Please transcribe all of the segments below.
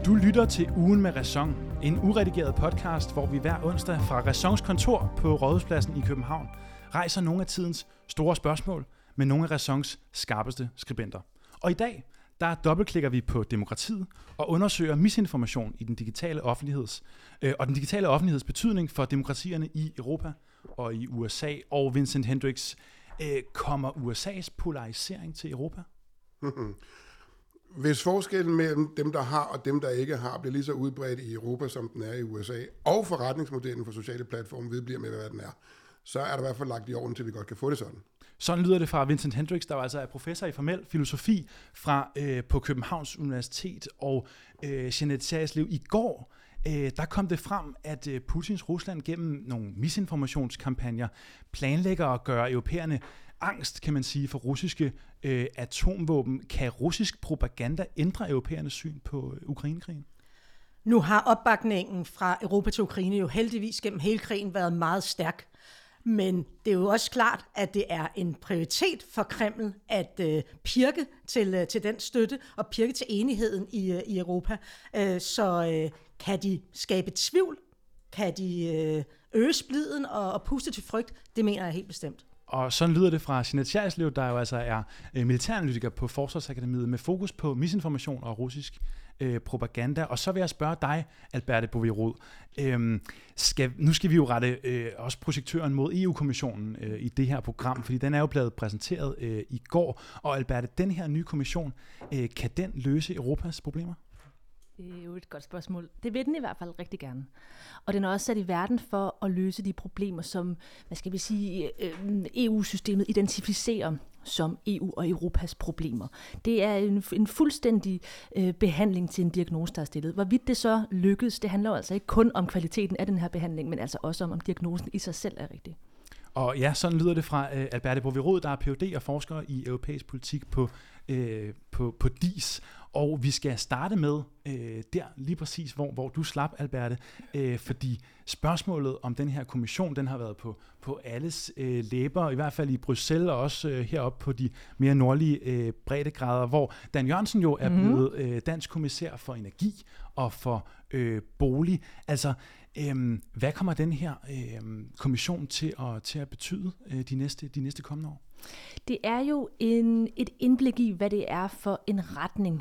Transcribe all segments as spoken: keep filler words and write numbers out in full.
Du lytter til Ugen med Ræson, en uredigeret podcast, hvor vi hver onsdag fra Ræsons kontor på Rådhuspladsen i København rejser nogle af tidens store spørgsmål med nogle af Ræsons skarpeste skribenter. Og i dag, der dobbeltklikker vi på demokratiet og undersøger misinformation i den digitale offentligheds øh, og den digitale offentligheds betydning for demokratierne i Europa og i U S A. Og Vincent Hendricks, øh, kommer U S A's polarisering til Europa? Hvis forskellen mellem dem, der har og dem, der ikke har, bliver lige så udbredt i Europa, som den er i U S A, og forretningsmodellen for sociale platforme vedbliver med, hvad den er, så er der i hvert fald lagt i orden til, vi godt kan få det sådan. Sådan lyder det fra Vincent Hendricks, der altså er professor i formel filosofi fra, øh, på Københavns Universitet. Og øh, Jeanette Sagerslev, i går øh, der kom det frem, at øh, Putins Rusland gennem nogle misinformationskampagner planlægger at gøre europæerne angst, kan man sige, for russiske øh, atomvåben. Kan russisk propaganda ændre europæernes syn på øh, Ukrainekrigen? Nu har opbakningen fra Europa til Ukraine jo heldigvis gennem hele krigen været meget stærk. Men det er jo også klart, at det er en prioritet for Kreml at øh, pirke til, øh, til den støtte og pirke til enigheden i, øh, i Europa. Øh, så øh, kan de skabe tvivl? Kan de øh, øge spliden og, og puste til frygt? Det mener jeg helt bestemt. Og sådan lyder det fra Jeanette Sagerslev, der jo altså er øh, militæranalytiker på Forsvarsakademiet med fokus på misinformation og russisk øh, propaganda. Og så vil jeg spørge dig, Alberte Bovee-Rod. Øh, skal, nu skal vi jo rette øh, også projektøren mod E U-kommissionen øh, i det her program, fordi den er jo blevet præsenteret øh, i går. Og Alberte, den her nye kommission, øh, kan den løse Europas problemer? Det er jo et godt spørgsmål. Det vil den i hvert fald rigtig gerne. Og den er også sat i verden for at løse de problemer, som, hvad skal vi sige, E U-systemet identificerer som E U og Europas problemer. Det er en, en fuldstændig øh, behandling til en diagnose, der er stillet. Hvorvidt det så lykkes, det handler jo altså ikke kun om kvaliteten af den her behandling, men altså også om, om diagnosen i sig selv er rigtig. Og ja, sådan lyder det fra øh, Alberte Bovee-Rod, der er P H D og forsker i europæisk politik på, øh, på, på D I S. Og vi skal starte med øh, der lige præcis, hvor, hvor du slap, Alberte, øh, fordi spørgsmålet om den her kommission, den har været på, på alles øh, læber, i hvert fald i Bruxelles og også øh, heroppe på de mere nordlige øh, breddegrader, hvor Dan Jørgensen jo er mm-hmm. blevet øh, dansk kommissær for energi og for øh, bolig. Altså, øh, hvad kommer den her øh, kommission til at, til at betyde øh, de, næste, de næste kommende år? Det er jo en, et indblik i, hvad det er for en retning,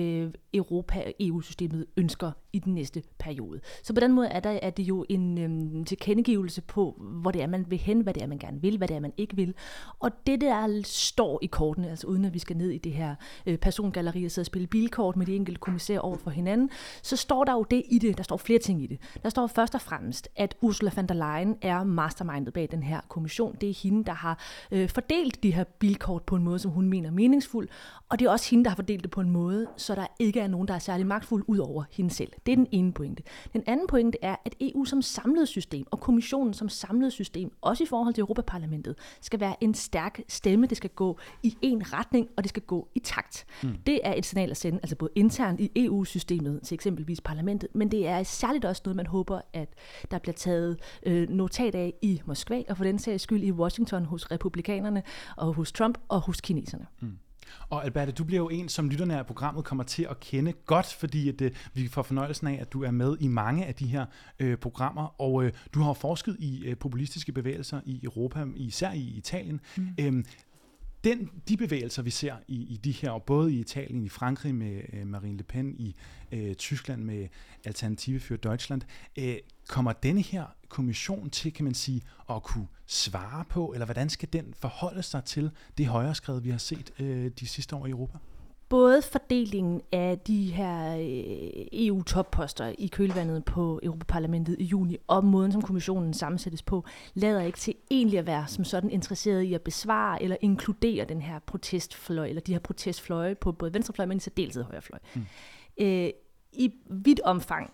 Europa og E U-systemet ønsker i den næste periode. Så på den måde er, der, er det jo en øhm, tilkendegivelse på, hvor det er, man vil hen, hvad det er, man gerne vil, hvad det er, man ikke vil. Og det, der står i kortene, altså uden at vi skal ned i det her øh, persongalleri og sidde og spille bilkort med de enkelte kommissærer over for hinanden, så står der jo det i det, der står flere ting i det. Der står først og fremmest, at Ursula von der Leyen er mastermindet bag den her kommission. Det er hende, der har øh, fordelt de her bilkort på en måde, som hun mener meningsfuld, og det er også hende, der har fordelt det på en måde, så der ikke er nogen, der er særlig magtfuld ud over hende selv. Det er den ene pointe. Den anden pointe er, at E U som samlet system og kommissionen som samlet system, også i forhold til Europaparlamentet, skal være en stærk stemme. Det skal gå i en retning, og det skal gå i takt. Mm. Det er et signal at sende, altså både internt i E U-systemet til eksempelvis parlamentet, men det er særligt også noget, man håber, at der bliver taget øh, notat af i Moskva, og for den sags skyld i Washington hos republikanerne, og hos Trump og hos kineserne. Mm. Og Alberte, du bliver jo en, som lytterne af programmet kommer til at kende godt, fordi at, øh, vi får fornøjelsen af, at du er med i mange af de her øh, programmer, og øh, du har forsket i øh, populistiske bevægelser i Europa, især i Italien. Mm. Æm, den, de bevægelser, vi ser i, i de her, både i Italien, i Frankrig med øh, Marine Le Pen, i øh, Tyskland med Alternative für Deutschland, øh, kommer denne her kommission til, kan man sige, at kunne svare på, eller hvordan skal den forholde sig til det højreskred, vi har set øh, de sidste år i Europa? Både fordelingen af de her E U-topposter i kølvandet på Europaparlamentet i juni, og måden, som kommissionen sammensættes på, lader ikke til egentlig at være som sådan interesseret i at besvare eller inkludere den her protestfløj, eller de her protestfløje på både venstrefløj, men i særdeleshed højrefløj. Mm. Øh, I vidt omfang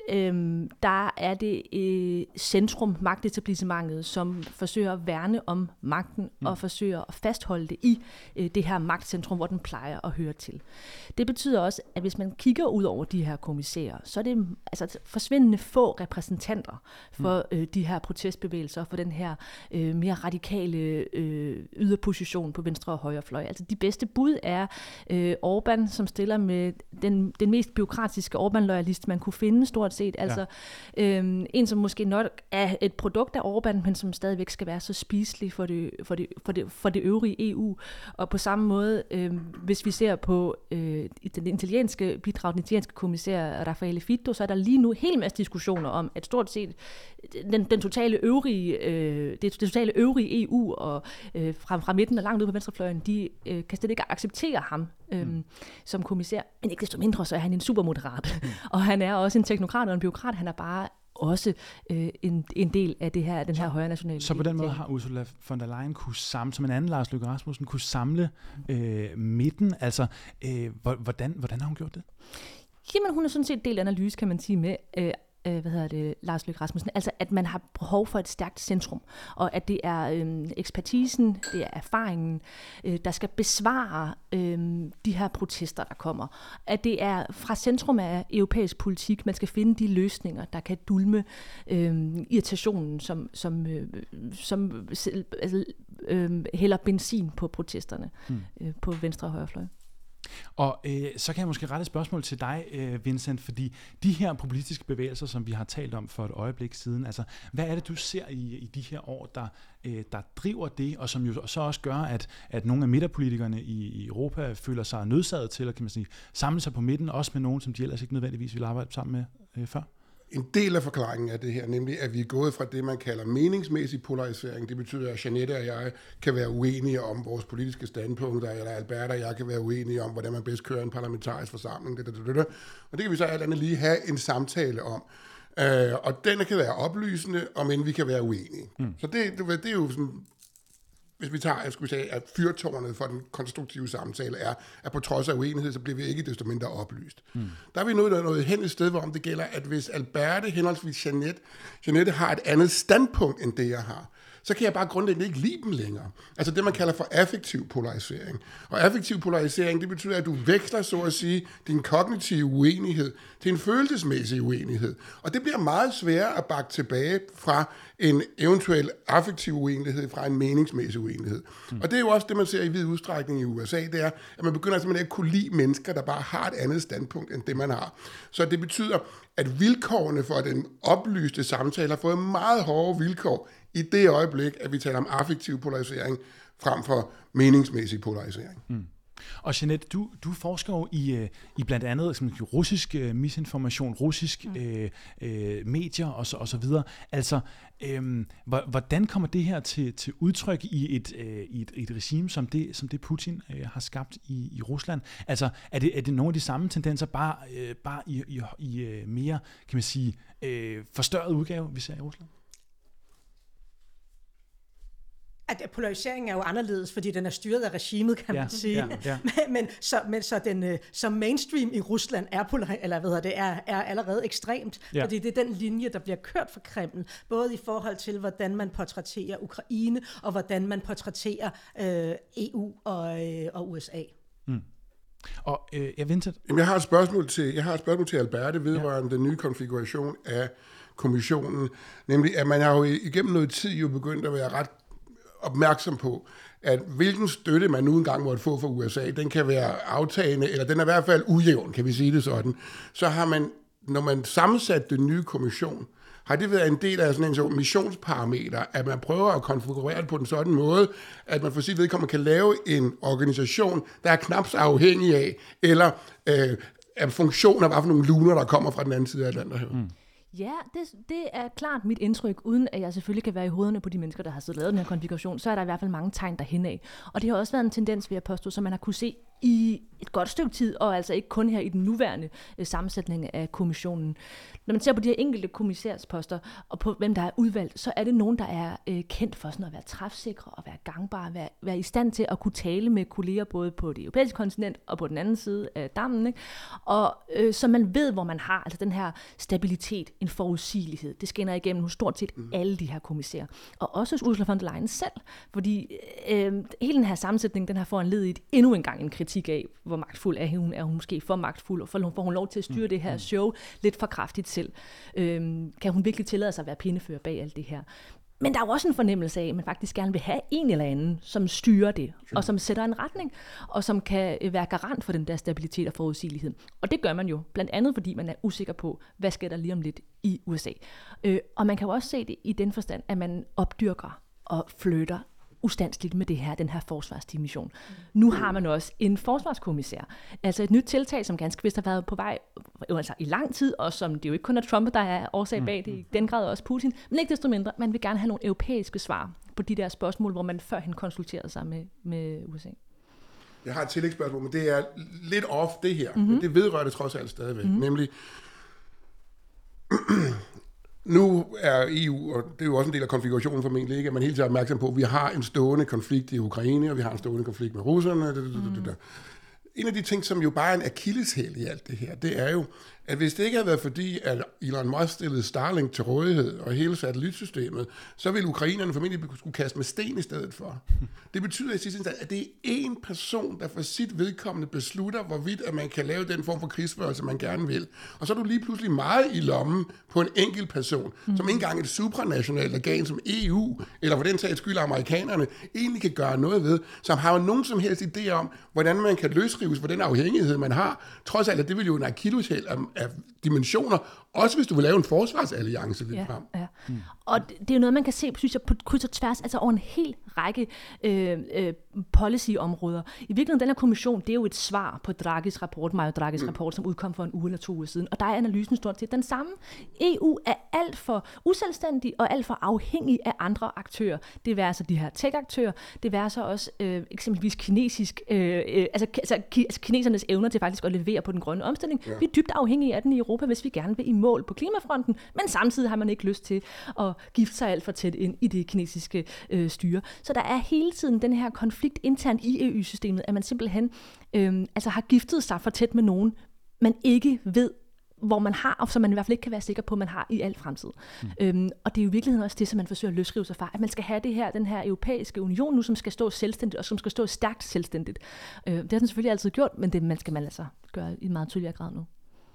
øhm, der er det øh, centrum, magtetablissementet, som forsøger at værne om magten mm. og forsøger at fastholde det i øh, det her magtcentrum, hvor den plejer at høre til. Det betyder også, at hvis man kigger ud over de her kommissærer, så er det altså forsvindende få repræsentanter for mm. øh, de her protestbevægelser, for den her øh, mere radikale øh, yderposition på venstre og højre fløj. Altså de bedste bud er øh, Orbán, som stiller med den, den mest bureaukratiske Orbán-loyalist, man kunne finde stort set. Altså ja. øhm, en, som måske nok er et produkt af Orbán, men som stadigvæk skal være så spiselig for det, for det, for det, for det øvrige E U. Og på samme måde, øhm, hvis vi ser på øh, den italienske bidrag, den italienske kommissær Raffaele Fitto, så er der lige nu helt masse diskussioner om, at stort set den, den totale øvrige, øh, det, det totale øvrige E U og øh, fra, fra midten og langt ud på venstrefløjen, de øh, kan slet ikke acceptere ham øh, mm. som kommissær. Men ikke desto mindre, så er han en supermoderat. Mm. Og han er også en teknokrat og en bureaukrat. Han er bare også øh, en, en del af det her, den her højre nationale. Så på den måde har Ursula von der Leyen kunne samle, som en anden Lars Løkke Rasmussen, kunne samle øh, midten. Altså, øh, hvordan, hvordan har hun gjort det? Jamen, hun er sådan set del analyse, kan man sige, med øh, hvad hedder det, Lars Løkke Rasmussen, altså at man har behov for et stærkt centrum, og at det er øh, ekspertisen, det er erfaringen, øh, der skal besvare øh, de her protester, der kommer. At det er fra centrum af europæisk politik, man skal finde de løsninger, der kan dulme øh, irritationen, som, som, øh, som altså, øh, hælder benzin på protesterne hmm. øh, på venstre og højre fløj. Og øh, så kan jeg måske rette et spørgsmål til dig, øh, Vincent, fordi de her populistiske bevægelser, som vi har talt om for et øjeblik siden, altså hvad er det, du ser i, i de her år, der, øh, der driver det, og som jo så også gør, at, at nogle af midterpolitikerne i, i Europa føler sig nødsaget til at kan man sige, samle sig på midten, også med nogen, som de ellers ikke nødvendigvis ville arbejde sammen med øh, før? En del af forklaringen af det her, nemlig at vi er gået fra det, man kalder meningsmæssig polarisering. Det betyder, at Jeanette og jeg kan være uenige om vores politiske standpunkter, eller Albert og jeg kan være uenige om, hvordan man bedst kører en parlamentarisk forsamling. Det, det, det, det. Og det kan vi så alt andet lige have en samtale om. Uh, og den kan være oplysende, om end vi kan være uenige. Mm. Så det, det, det er jo sådan... Hvis vi tager, jeg skulle sige, at fyrtårnet for den konstruktive samtale er, at på trods af uenighed, så bliver vi ikke desto mindre oplyst. Mm. Der er vi nået noget hen et sted, hvor om det gælder, at hvis Alberte, henholdsvis Jeanette, Jeanette har et andet standpunkt, end det jeg har, så kan jeg bare grundlæggende ikke lide dem længere. Altså det, man kalder for affektiv polarisering. Og affektiv polarisering, det betyder, at du veksler, så at sige, din kognitive uenighed til en følelsesmæssig uenighed. Og det bliver meget sværere at bakke tilbage fra en eventuel affektiv uenighed fra en meningsmæssig uenighed. Mm. Og det er jo også det, man ser i vid udstrækning i U S A, det er, at man begynder simpelthen ikke at kunne lide mennesker, der bare har et andet standpunkt, end det man har. Så det betyder, at vilkårene for den oplyste samtale har fået meget hårde vilkår i det øjeblik, at vi taler om affektiv polarisering frem for meningsmæssig polarisering. Mm. Og Jeanette, du, du forsker jo i, i blandt andet som russisk uh, misinformation, russisk mm. øh, øh, medier og så, og så videre. Altså, øh, hvordan kommer det her til, til udtryk i et, øh, i et, et regime, som det, som det Putin øh, har skabt i, i Rusland? Altså, er det, er det nogle af de samme tendenser, bare, øh, bare i, i, i mere, kan man sige, øh, forstørret udgave, vi ser i Rusland? At polariseringen er jo anderledes, fordi den er styret af regimet, kan ja, man sige. Ja, ja. Men, men, så, men så den så mainstream i Rusland er, polar, eller hvad det er, er allerede ekstremt, ja. Fordi det er den linje, der bliver kørt fra Kreml, både i forhold til, hvordan man portrætterer Ukraine, og hvordan man portrætterer øh, E U og, øh, og U S A. Mm. Og øh, jeg venter. Jeg har et spørgsmål til, jeg har et spørgsmål til Alberte vedrørende ja. Den nye konfiguration af kommissionen, nemlig at man har jo igennem noget tid jo begyndt at være ret opmærksom på, at hvilken støtte man nu engang måtte få fra U S A, den kan være aftagende, eller den er i hvert fald ujævn, kan vi sige det sådan. Så har man, når man sammensat den nye kommission, har det været en del af sådan en så missionsparameter, at man prøver at konfigurere det på en sådan måde, at man for sit vedkommende kan lave en organisation, der er knap så afhængig af, eller øh, af funktioner, hvad for nogle luner, der kommer fra den anden side af Atlanterhavet. Mm. Ja, det, det er klart mit indtryk, uden at jeg selvfølgelig kan være i hovederne på de mennesker, der har siddet lavet den her konfiguration, så er der i hvert fald mange tegn derhen af. Og det har også været en tendens, vil jeg påstå, som man har kunne se i et godt stykke tid, og altså ikke kun her i den nuværende øh, sammensætning af kommissionen. Når man ser på de her enkelte kommissærsposter, og på hvem der er udvalgt, så er det nogen, der er øh, kendt for sådan at være træfsikre, og være gangbare, være, være i stand til at kunne tale med kolleger, både på det europæiske kontinent, og på den anden side af dammen, ikke? Og øh, så man ved, hvor man har altså den her stabilitet, en forudsigelighed. Det skinner igennem hos stort set mm. alle de her kommissærer. Og også hos Ursula von der Leyen selv, fordi øh, hele den her sammensætning, den har foranlediget endnu en gang en kritik af, hvor magtfuld er hun, er hun måske for magtfuld, og får hun lov til at styre mm. det her show lidt for kraftigt selv. Øhm, kan hun virkelig tillade sig at være pindefører bag alt det her? Men der er jo også en fornemmelse af, at man faktisk gerne vil have en eller anden, som styrer det, sure. og som sætter en retning, og som kan være garant for den der stabilitet og forudsigelighed. Og det gør man jo, blandt andet fordi man er usikker på, hvad sker der lige om lidt i U S A. Øh, og man kan jo også se det i den forstand, at man opdyrker og flytter ustandsligt med det her, den her forsvarsdimension. Nu har man også en forsvarskommissær. Altså et nyt tiltag, som ganske vist har været på vej altså i lang tid, og som det jo ikke kun er Trump, der er årsag bag det, i den grad også Putin, men ikke desto mindre, man vil gerne have nogle europæiske svar på de der spørgsmål, hvor man førhen konsulterede sig med, med U S A. Jeg har et tillægsspørgsmål, men det er lidt off det her, mm-hmm. men det vedrører det trods alt stadigvæk, mm-hmm. nemlig nu er E U, og det er jo også en del af konfigurationen formentlig ikke, at man hele tiden er opmærksom på, at vi har en stående konflikt i Ukraine, og vi har en stående konflikt med russerne. Mm. En af de ting, som jo bare er en akilleshæl i alt det her, det er jo, at hvis det ikke havde været fordi, at Elon Musk stillede Starlink til rådighed og hele satellitsystemet, så ville ukrainerne formentlig skulle kaste med sten i stedet for. Det betyder i sidste instans, at det er én person, der for sit vedkommende beslutter, hvorvidt at man kan lave den form for krigsførelse, man gerne vil. Og så er du lige pludselig meget i lommen på en enkelt person, mm. som ikke engang et supranationalt organ som E U, eller for den sags skyld amerikanerne, egentlig kan gøre noget ved, som har jo nogen som helst idé om, hvordan man kan løsrives for den afhængighed, man har. Trods alt, at det vil jo en akilleshæl af, af dimensioner, også hvis du vil lave en forsvarsalliance lidt ja, frem. Ja. Mm. Og det er jo noget, man kan se, synes jeg, på kryds og tværs, altså over en hel række øh, øh, policy-områder. I virkeligheden, den her kommission, det er jo et svar på Draghis rapport, Mario Draghis mm. rapport, som udkom for en uge eller to uger siden, og der er analysen stort set den samme. E U er alt for uselvstændig og alt for afhængig af andre aktører. Det vil altså de her tech-aktører, det vil altså også øh, eksempelvis kinesisk, øh, øh, altså, altså, ki, altså kinesernes evner til faktisk at levere på den grønne omstilling. Ja. Vi er dybt afhængige af den i Europa, hvis vi gerne vil i mål på klimafronten, men samtidig har man ikke lyst til at gifte sig alt for tæt ind i det kinesiske øh, styre. Så der er hele tiden den her konflikt internt i E U-systemet, at man simpelthen øh, altså har giftet sig for tæt med nogen, man ikke ved, hvor man har, og som man i hvert fald ikke kan være sikker på, at man har i al fremtid. Mm. Øhm, og det er jo i virkeligheden også det, som man forsøger at løsrive sig fra, at man skal have det her, den her europæiske union nu, som skal stå selvstændigt, og som skal stå stærkt selvstændigt. Øh, det har den selvfølgelig altid gjort, men det man skal man altså gøre i en meget tydeligere grad nu.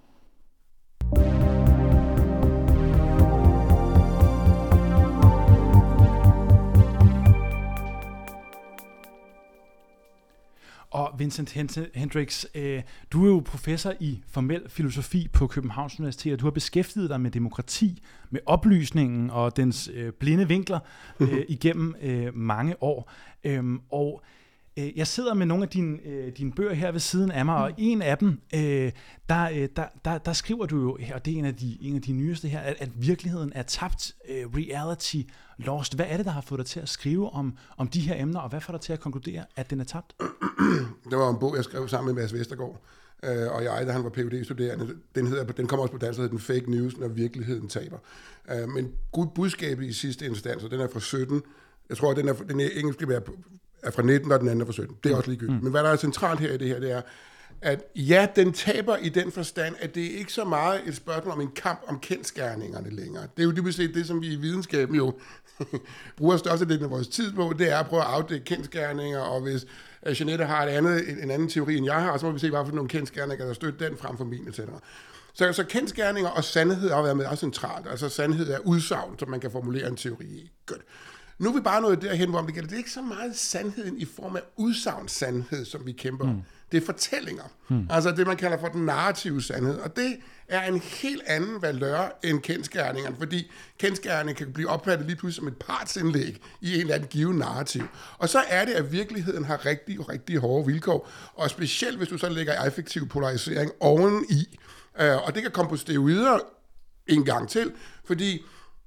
Og Vincent Hendricks, øh, du er jo professor i formel filosofi på Københavns Universitet, og du har beskæftiget dig med demokrati, med oplysningen og dens øh, blinde vinkler øh, igennem øh, mange år. Øhm, og øh, jeg sidder med nogle af dine, øh, dine bøger her ved siden af mig, og en af dem, øh, der, øh, der, der, der skriver du jo, og det er en af de, en af de nyeste her, at, at virkeligheden er tabt, øh, reality lost. Hvad er det, der har fået dig til at skrive om, om de her emner, og hvad får dig til at konkludere, at den er tabt? Det var en bog, jeg skrev sammen med Mads Vestergaard, øh, og jeg, da han var P H D-studerende. Den, hedder, den kommer også på dansk, der hedder Den Fake News, når virkeligheden taber. Øh, men god budskabet i sidste instans, og den er fra sytten. Jeg tror, at den, er, den er engelske er fra nitten, og den anden er fra sytten. Det er også ligegyldigt. Mm. Men hvad der er centralt her i det her, det er, at ja, den taber i den forstand, at det er ikke så meget et spørgsmål om en kamp om kendsgerningerne længere. Det er jo dybest set det, som vi i videnskaben jo bruger størstedelen af vores tid på, det er at prøve at afdække kendsgerninger, og hvis Jeanette har et andet, en anden teori, end jeg har, så må vi se, hvad for nogle kendsgerninger, der støtter den frem for min, et cetera. Så, så kendsgerninger og sandhed har været med også centralt. Altså sandhed er udsagn, som man kan formulere en teori i. Godt. Nu er vi bare nået derhen, hvor det gælder. Det er ikke så meget sandheden i form af udsagns-sandhed, som vi kæmper om. Mm. Det er fortællinger. Mm. Altså det, man kalder for den narrative sandhed. Og det er en helt anden valør end kendsgerningerne, fordi kendsgerningerne kan blive opfattet lige pludselig som et partsindlæg i en eller anden given narrativ. Og så er det, at virkeligheden har rigtig, rigtig hårde vilkår, og specielt hvis du så lægger affektiv polarisering oveni, øh, og det kan komme på steroider en gang til, fordi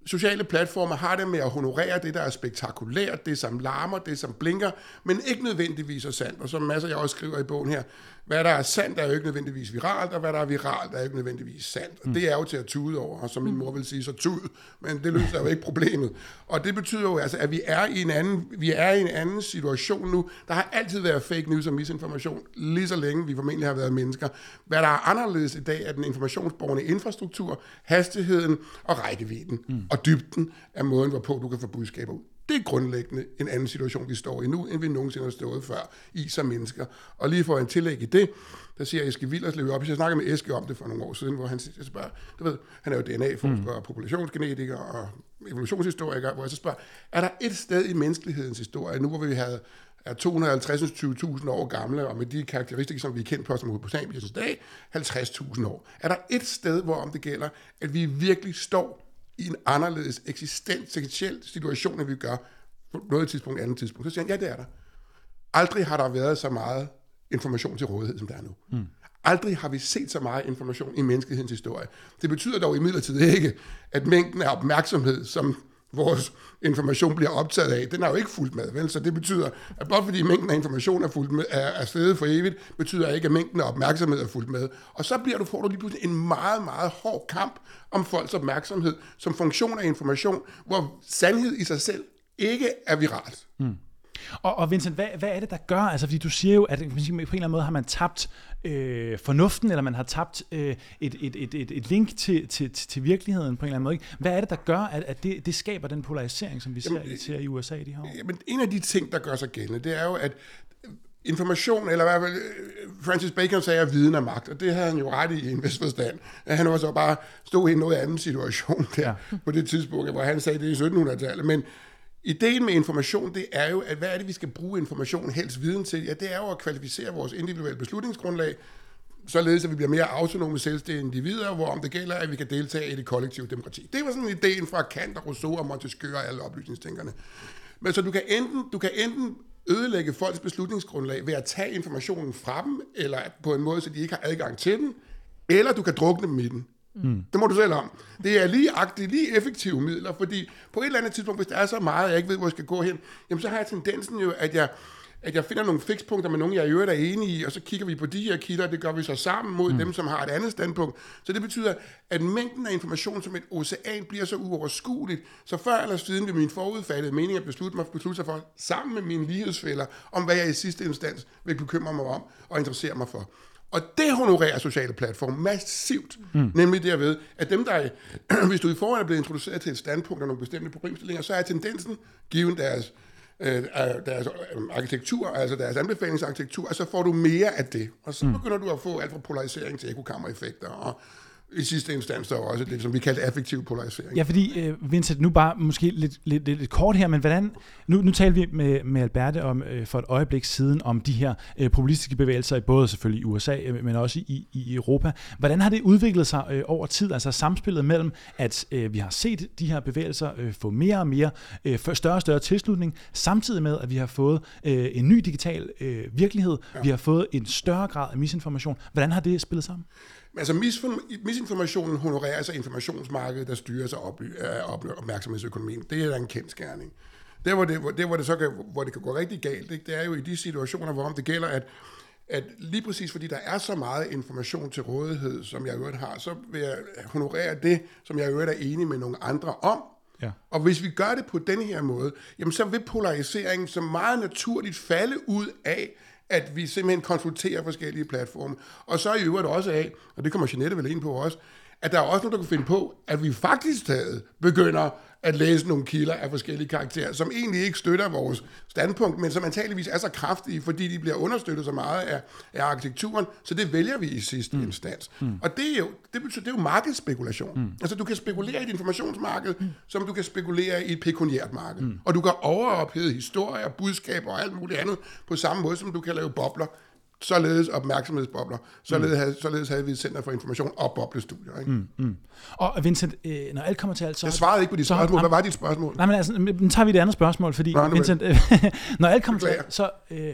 sociale platforme har det med at honorere det, der er spektakulært, det som larmer, det som blinker, men ikke nødvendigvis er sandt. Og som masser jeg også skriver i bogen her, hvad der er sandt, er jo ikke nødvendigvis viralt, og hvad der er viralt, er jo ikke nødvendigvis sandt. Og det er jo til at tude over, og som min mor vil sige, så tud, men det løser jo ikke problemet. Og det betyder jo altså, at vi er i en anden, vi er i en anden situation nu. Der har altid været fake news og misinformation, lige så længe vi formentlig har været mennesker. Hvad der er anderledes i dag, er den informationsborgende infrastruktur, hastigheden og rækkevidden mm. og dybden af måden, hvorpå du kan få budskaber ud. Det er grundlæggende en anden situation, vi står i nu, end vi nogensinde har stået før i som mennesker. Og lige for en tillæg i det, der siger Eske Willerslev op, jeg snakkede med Eske om det for nogle år siden, hvor han spørger, du ved, han er jo D N A-forsker mm. og populationsgenetiker og evolutionshistoriker, hvor jeg så spørger, er der et sted i menneskelighedens historie, nu hvor vi havde er to hundrede og halvtreds til tyve tusind år gamle, og med de karakteristika, som vi er kendt på som Homo sapiens dag, halvtreds tusind år. Er der et sted, hvor om det gælder, at vi virkelig står i en anderledes eksistentiel situation, end vi gør på noget tidspunkt, andet tidspunkt? Så siger han, ja, det er der. Aldrig har der været så meget information til rådighed, som der er nu. Mm. Aldrig har vi set så meget information i menneskehedens historie. Det betyder dog imidlertid ikke, at mængden af opmærksomhed, som vores information bliver optaget af, den er jo ikke fuldt med, vel? Så det betyder, at blot fordi mængden af information er, fuldt med, er, er steget for evigt, betyder ikke, at mængden af opmærksomhed er fuldt med. Og så bliver du, får du lige pludselig en meget, meget hård kamp om folks opmærksomhed som funktion af information, hvor sandhed i sig selv ikke er viralt. Mm. Og, og Vincent, hvad, hvad er det, der gør? Altså, fordi du siger jo, at på en eller anden måde har man tabt øh, fornuften, eller man har tabt øh, et, et, et, et, et link til, til, til virkeligheden på en eller anden måde. Ikke? Hvad er det, der gør, at, at det, det skaber den polarisering, som vi ser, jamen, ser i U S A i de her år? Jamen, en af de ting, der gør sig gældende, det er jo, at information, eller hvad Francis Bacon sagde, at viden er magt, og det havde han jo ret i i en vis forstand. Han var så bare stod i en noget anden situation der, ja. På det tidspunkt, hvor han sagde det i syttenhundredetallet, men ideen med information, det er jo, at hvad er det, vi skal bruge information, helst viden til? Ja, det er jo at kvalificere vores individuelle beslutningsgrundlag, således at vi bliver mere autonome selvstændige individer, hvor om det gælder, at vi kan deltage i det kollektive demokrati. Det var sådan ideen fra Kant og Rousseau og Montesquieu og alle oplysningstænkerne. Men så du kan enten, du kan enten ødelægge folks beslutningsgrundlag ved at tage informationen fra dem, eller på en måde, så de ikke har adgang til den, eller du kan drukne dem i den. Mm. Det må du selv om. Det er lige, det er lige effektive midler, fordi på et eller andet tidspunkt, hvis der er så meget, jeg ikke ved, hvor jeg skal gå hen, jamen så har jeg tendensen jo, at jeg, at jeg finder nogle fikspunkter med nogen, jeg i øvrigt er enige i, og så kigger vi på de her kilder, det gør vi så sammen mod mm. dem, som har et andet standpunkt. Så det betyder, at mængden af information som et ocean bliver så uoverskueligt, så før eller siden vil min forudfattede mening at beslutte mig beslutte sig for, sammen med mine lighedsfæller, om hvad jeg i sidste instans vil bekymre mig om og interessere mig for. Og det honorerer sociale platforme massivt, mm. nemlig derved, at dem, der er, hvis du i forvejen er blevet introduceret til et standpunkt og nogle bestemte problemstillinger, så er tendensen, given deres, øh, deres arkitektur, altså deres anbefalingsarkitektur, så får du mere af det. Og så begynder du at få alt fra polarisering til ekokammereffekter og i sidste instans der også det, som vi kalder affektiv polarisering. Ja, fordi uh, Vincent, nu bare måske lidt, lidt, lidt, lidt kort her, men hvordan, nu, nu talte vi med, med Alberte om, uh, for et øjeblik siden om de her uh, populistiske bevægelser, både selvfølgelig i U S A, uh, men også i, i Europa. Hvordan har det udviklet sig uh, over tid, altså samspillet mellem, at uh, vi har set de her bevægelser uh, få mere og mere, uh, større og større tilslutning, samtidig med, at vi har fået uh, en ny digital uh, virkelighed, ja. Vi har fået en større grad af misinformation. Hvordan har det spillet sammen? Altså misinformationen honorerer sig informationsmarkedet, der styrer sig op, op, opmærksomhedsøkonomien. Det er da en kendsgerning. Der, hvor det, hvor, der, hvor det så kan, hvor det kan gå rigtig galt, ikke? Det er jo i de situationer, hvor det gælder, at, at lige præcis fordi der er så meget information til rådighed, som jeg i øvrigt har, så vil jeg honorere det, som jeg i øvrigt er enig med nogle andre om. Ja. Og hvis vi gør det på den her måde, jamen så vil polariseringen så meget naturligt falde ud af, at vi simpelthen konsulterer forskellige platforme. Og så i øvrigt også af, og det kommer Jeanette vel ind på også, at der er også nogen, der kan finde på, at vi faktisk stadig begynder at læse nogle kilder af forskellige karakterer, som egentlig ikke støtter vores standpunkt, men som antageligvis er så kraftige, fordi de bliver understøttet så meget af, af arkitekturen, så det vælger vi i sidste mm. instans. Mm. Og det er jo, det betyder, det er jo markedsspekulation. Mm. Altså du kan spekulere i et informationsmarked, mm. som du kan spekulere i et pekuniært marked. Mm. Og du kan overophede historier, budskaber og alt muligt andet på samme måde, som du kan lave bobler. Således opmærksomhedsbobler. Således, mm. havde, således havde vi et center for information og boblestudier. Ikke? Mm, mm. Og Vincent, øh, når alt kommer til alt, så... Jeg svarede ikke på dit spørgsmål. Hvad var dit spørgsmål? Nej, men altså, nu tager vi det andet spørgsmål, fordi Nå, Vincent, øh, når alt kommer til alt, så, øh,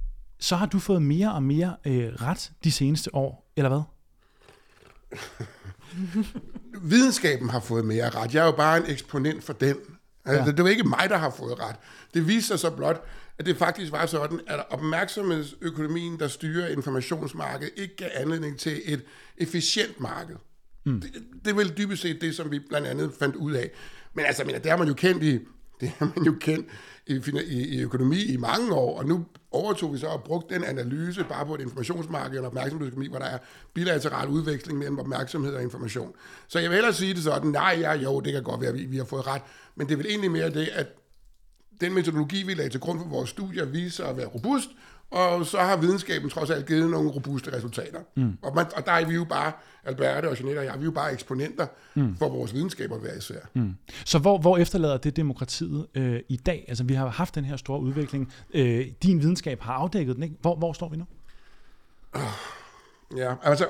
så har du fået mere og mere øh, ret de seneste år, eller hvad? videnskaben har fået mere ret. Jeg er jo bare en eksponent for den. Altså, ja. Det var ikke mig, der har fået ret. Det viser sig så blot, at det faktisk var sådan, at opmærksomhedsøkonomien, der styrer informationsmarkedet, ikke gav anledning til et efficient marked. Mm. Det, det er vel dybest set det, som vi blandt andet fandt ud af. Men altså, det har man jo kendt i, det har man jo kendt i, i, i økonomi i mange år, og nu overtog vi så og brugte den analyse bare på et informationsmarked og opmærksomhedsøkonomi, hvor der er bilateral udveksling mellem opmærksomhed og information. Så jeg vil hellere sige det sådan, nej, ja, jo, det kan godt være, at vi, vi har fået ret, men det er vel egentlig mere det, at den metodologi, vi lagde til grund for vores studier, viser at være robust, og så har videnskaben trods alt givet nogle robuste resultater. Mm. Og, man, og der er vi jo bare, Alberte og Jeanette og jeg, vi er jo bare eksponenter mm. for vores videnskaber hver især. Mm. Så hvor, hvor efterlader det demokratiet øh, i dag? Altså vi har haft den her store udvikling. Øh, din videnskab har afdækket den, ikke? Hvor, hvor står vi nu? Uh, ja, altså,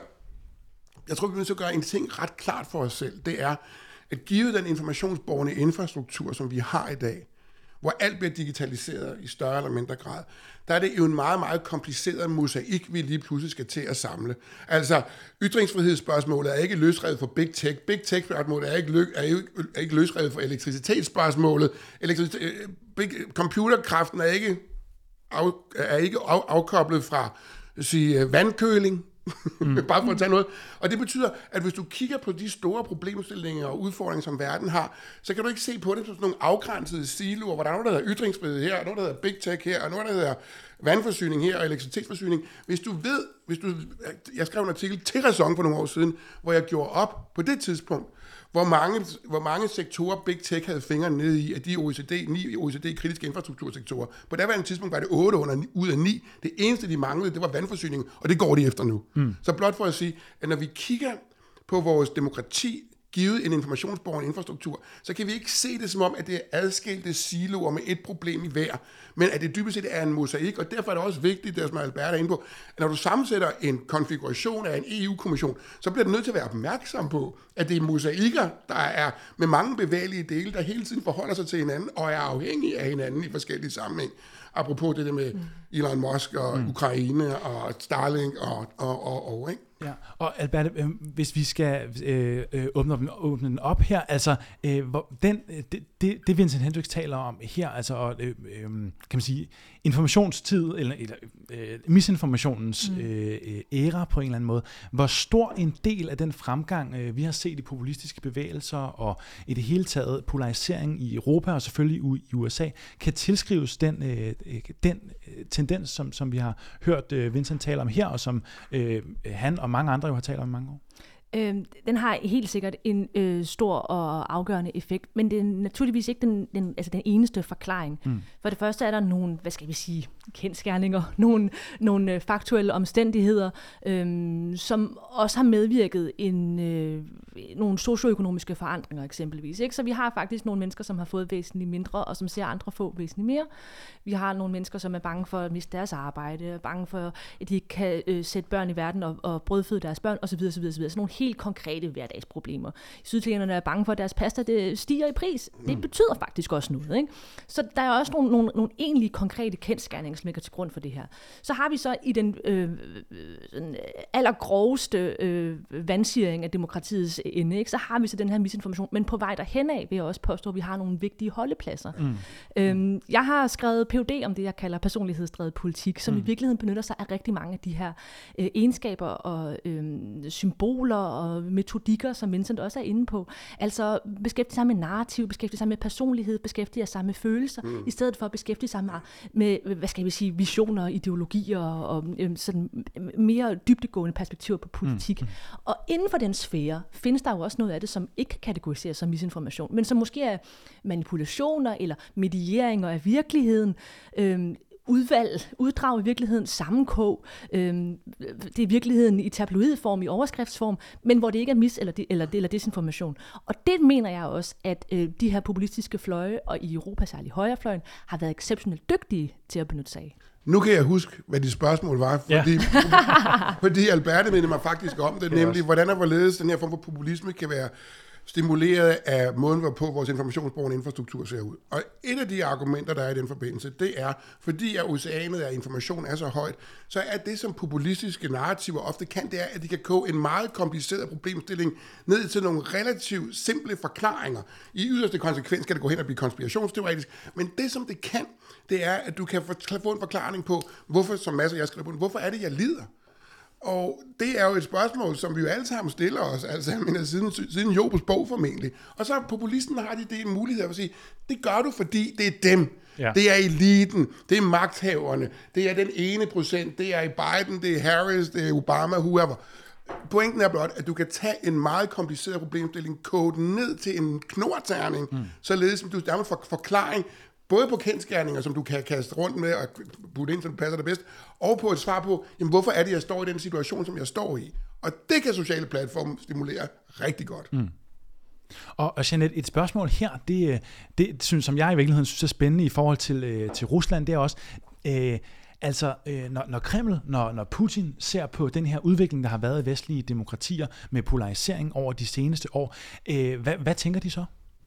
jeg tror, vi vil så gøre en ting ret klart for os selv. Det er, at givet den informationsborgende infrastruktur, som vi har i dag, hvor alt bliver digitaliseret i større eller mindre grad, der er det jo en meget, meget kompliceret mosaik, vi lige pludselig skal til at samle. Altså, ytringsfrihedsspørgsmålet er ikke løsrevet for Big Tech. Big Tech-spørgsmålet er ikke, lø- er ikke, er ikke løsrevet for elektricitetsspørgsmålet. Elektricitet, big, computerkraften er ikke, af, er ikke af, afkoblet fra sige, vandkøling. Mm. Bare for at tage noget. Og det betyder, at hvis du kigger på de store problemstillinger og udfordringer, som verden har, så kan du ikke se på det som sådan nogle afgrænsede siloer, hvor der er noget, der hedder ytringsfrihed her, og noget, der hedder big tech her, og noget, der hedder vandforsyning her, og elektricitetsforsyning. Hvis du ved, hvis du, jeg skrev en artikel til Ræson for nogle år siden, hvor jeg gjorde op på det tidspunkt, hvor mange, hvor mange sektorer Big Tech havde fingre nede i, af de O E C D, ni O E C D-kritiske infrastruktursektorer. På daværende tidspunkt var det otte ud af ni. Det eneste, de manglede, det var vandforsyning, og det går de efter nu. Mm. Så blot for at sige, at når vi kigger på vores demokrati, givet en informationsborgende infrastruktur, så kan vi ikke se det som om, at det er adskilte siloer med et problem i hver, men at det dybest set er en mosaik, og derfor er det også vigtigt, det som Albert er inde på, at når du sammensætter en konfiguration af en E U-kommission, så bliver du nødt til at være opmærksom på, at det er mosaikker, der er med mange bevægelige dele, der hele tiden forholder sig til hinanden, og er afhængige af hinanden i forskellige sammenhæng. Apropos det der med mm. Elon Musk og mm. Ukraine og Starlink og, og, og, og ikke? Ja, og Albert, øh, hvis vi skal øh, øh, åbne, den, åbne den op her, altså øh, hvor, den, det, det, det Vincent Hendricks taler om her, altså og, øh, øh, kan man sige informationstid eller, eller øh, misinformationens mm. øh, æra på en eller anden måde, hvor stor en del af den fremgang, øh, vi har set i populistiske bevægelser og i det hele taget polarisering i Europa og selvfølgelig i U S A, kan tilskrives den, øh, den tendens, som, som vi har hørt øh, Vincent tale om her, og som øh, han og mange andre jo har talt om i mange år? Øh, den har helt sikkert en øh, stor og afgørende effekt, men det er naturligvis ikke den, den, altså den eneste forklaring. Mm. For det første er der nogle, hvad skal vi sige, kendsgerninger, nogle, nogle øh, faktuelle omstændigheder, øh, som også har medvirket en, øh, nogle socioøkonomiske forandringer eksempelvis. Ikke? Så vi har faktisk nogle mennesker, som har fået væsentligt mindre, og som ser andre få væsentligt mere. Vi har nogle mennesker, som er bange for at miste deres arbejde, bange for, at de ikke kan øh, sætte børn i verden og, og brødføde deres børn, osv. osv., osv. Så nogle helt konkrete hverdagsproblemer. Syditalienerne er bange for, at deres pasta det stiger i pris. Det betyder faktisk også noget. Ikke? Så der er også nogle, nogle, nogle egentlige konkrete kendsgerninger, som ligger til grund for det her. Så har vi så i den øh, øh, allergroveste øh, vandsiring af demokratiets ende, ikke? Så har vi så den her misinformation. Men på vej derhen af vil jeg også påstå, at vi har nogle vigtige holdepladser. Mm. Øhm, jeg har skrevet P H D om det, jeg kalder personlighedsdrevet politik, som mm. i virkeligheden benytter sig af rigtig mange af de her øh, egenskaber og øh, symboler og metodikker, som Vincent også er inde på. Altså beskæftige sig med narrativ, beskæftige sig med personlighed, beskæftige sig med følelser, mm. i stedet for at beskæftige sig med, med, hvad skal vi sige, visioner, ideologier og øhm, sådan mere dybdegående perspektiver på politik. Mm. Og inden for den sfære findes der jo også noget af det, som ikke kan kategoriseres som misinformation, men som måske er manipulationer eller medieringer af virkeligheden, øhm, udvalg, uddrag i virkeligheden, sammenkog, øhm, det er i virkeligheden i tabloidform, i overskriftsform, men hvor det ikke er mis- eller, de, eller, eller desinformation. Og det mener jeg også, at øh, de her populistiske fløje, og i Europa særligt højrefløjen, har været exceptionelt dygtige til at benytte sig af. Nu kan jeg huske, hvad de spørgsmål var, fordi, ja. fordi Alberte mindede mig faktisk om det, nemlig hvordan og hvorledes den her form for populisme kan være stimuleret af måden, hvorpå vores informationsbrugende infrastruktur ser ud. Og et af de argumenter, der er i den forbindelse, det er, fordi at oceanet af information er så højt, så er det, som populistiske narrativer ofte kan, det er, at de kan koge en meget kompliceret problemstilling ned til nogle relativt simple forklaringer. I yderste konsekvens kan det gå hen og blive konspirationsteoretisk, men det, som det kan, det er, at du kan få en forklaring på, hvorfor, som masser jeg skriver på, hvorfor er det, jeg lider? Og det er jo et spørgsmål, som vi jo alle sammen stiller os, altså mener, siden, siden Jobs bog formentlig. Og så populisten har de det en mulighed at sige, det gør du, fordi det er dem. Ja. Det er eliten, det er magthaverne, det er den ene procent, det er i Biden, det er Harris, det er Obama, whoever. Pointen er blot, at du kan tage en meget kompliceret problemstilling, kode den ned til en knorterning, mm. således som du dermed får forklaring, både på kendsgerninger, som du kan kaste rundt med og putte ind, så det passer det bedst, og på et svar på, jamen, hvorfor er det, jeg står i den situation, som jeg står i. Og det kan sociale platforme stimulere rigtig godt. Mm. Og, og Jeanette, et spørgsmål her, det, det synes, som jeg i virkeligheden synes er spændende i forhold til, øh, til Rusland, det er også, øh, altså øh, når, når Kreml, når, når Putin ser på den her udvikling, der har været i vestlige demokratier med polarisering over de seneste år, øh, hvad, hvad tænker de så?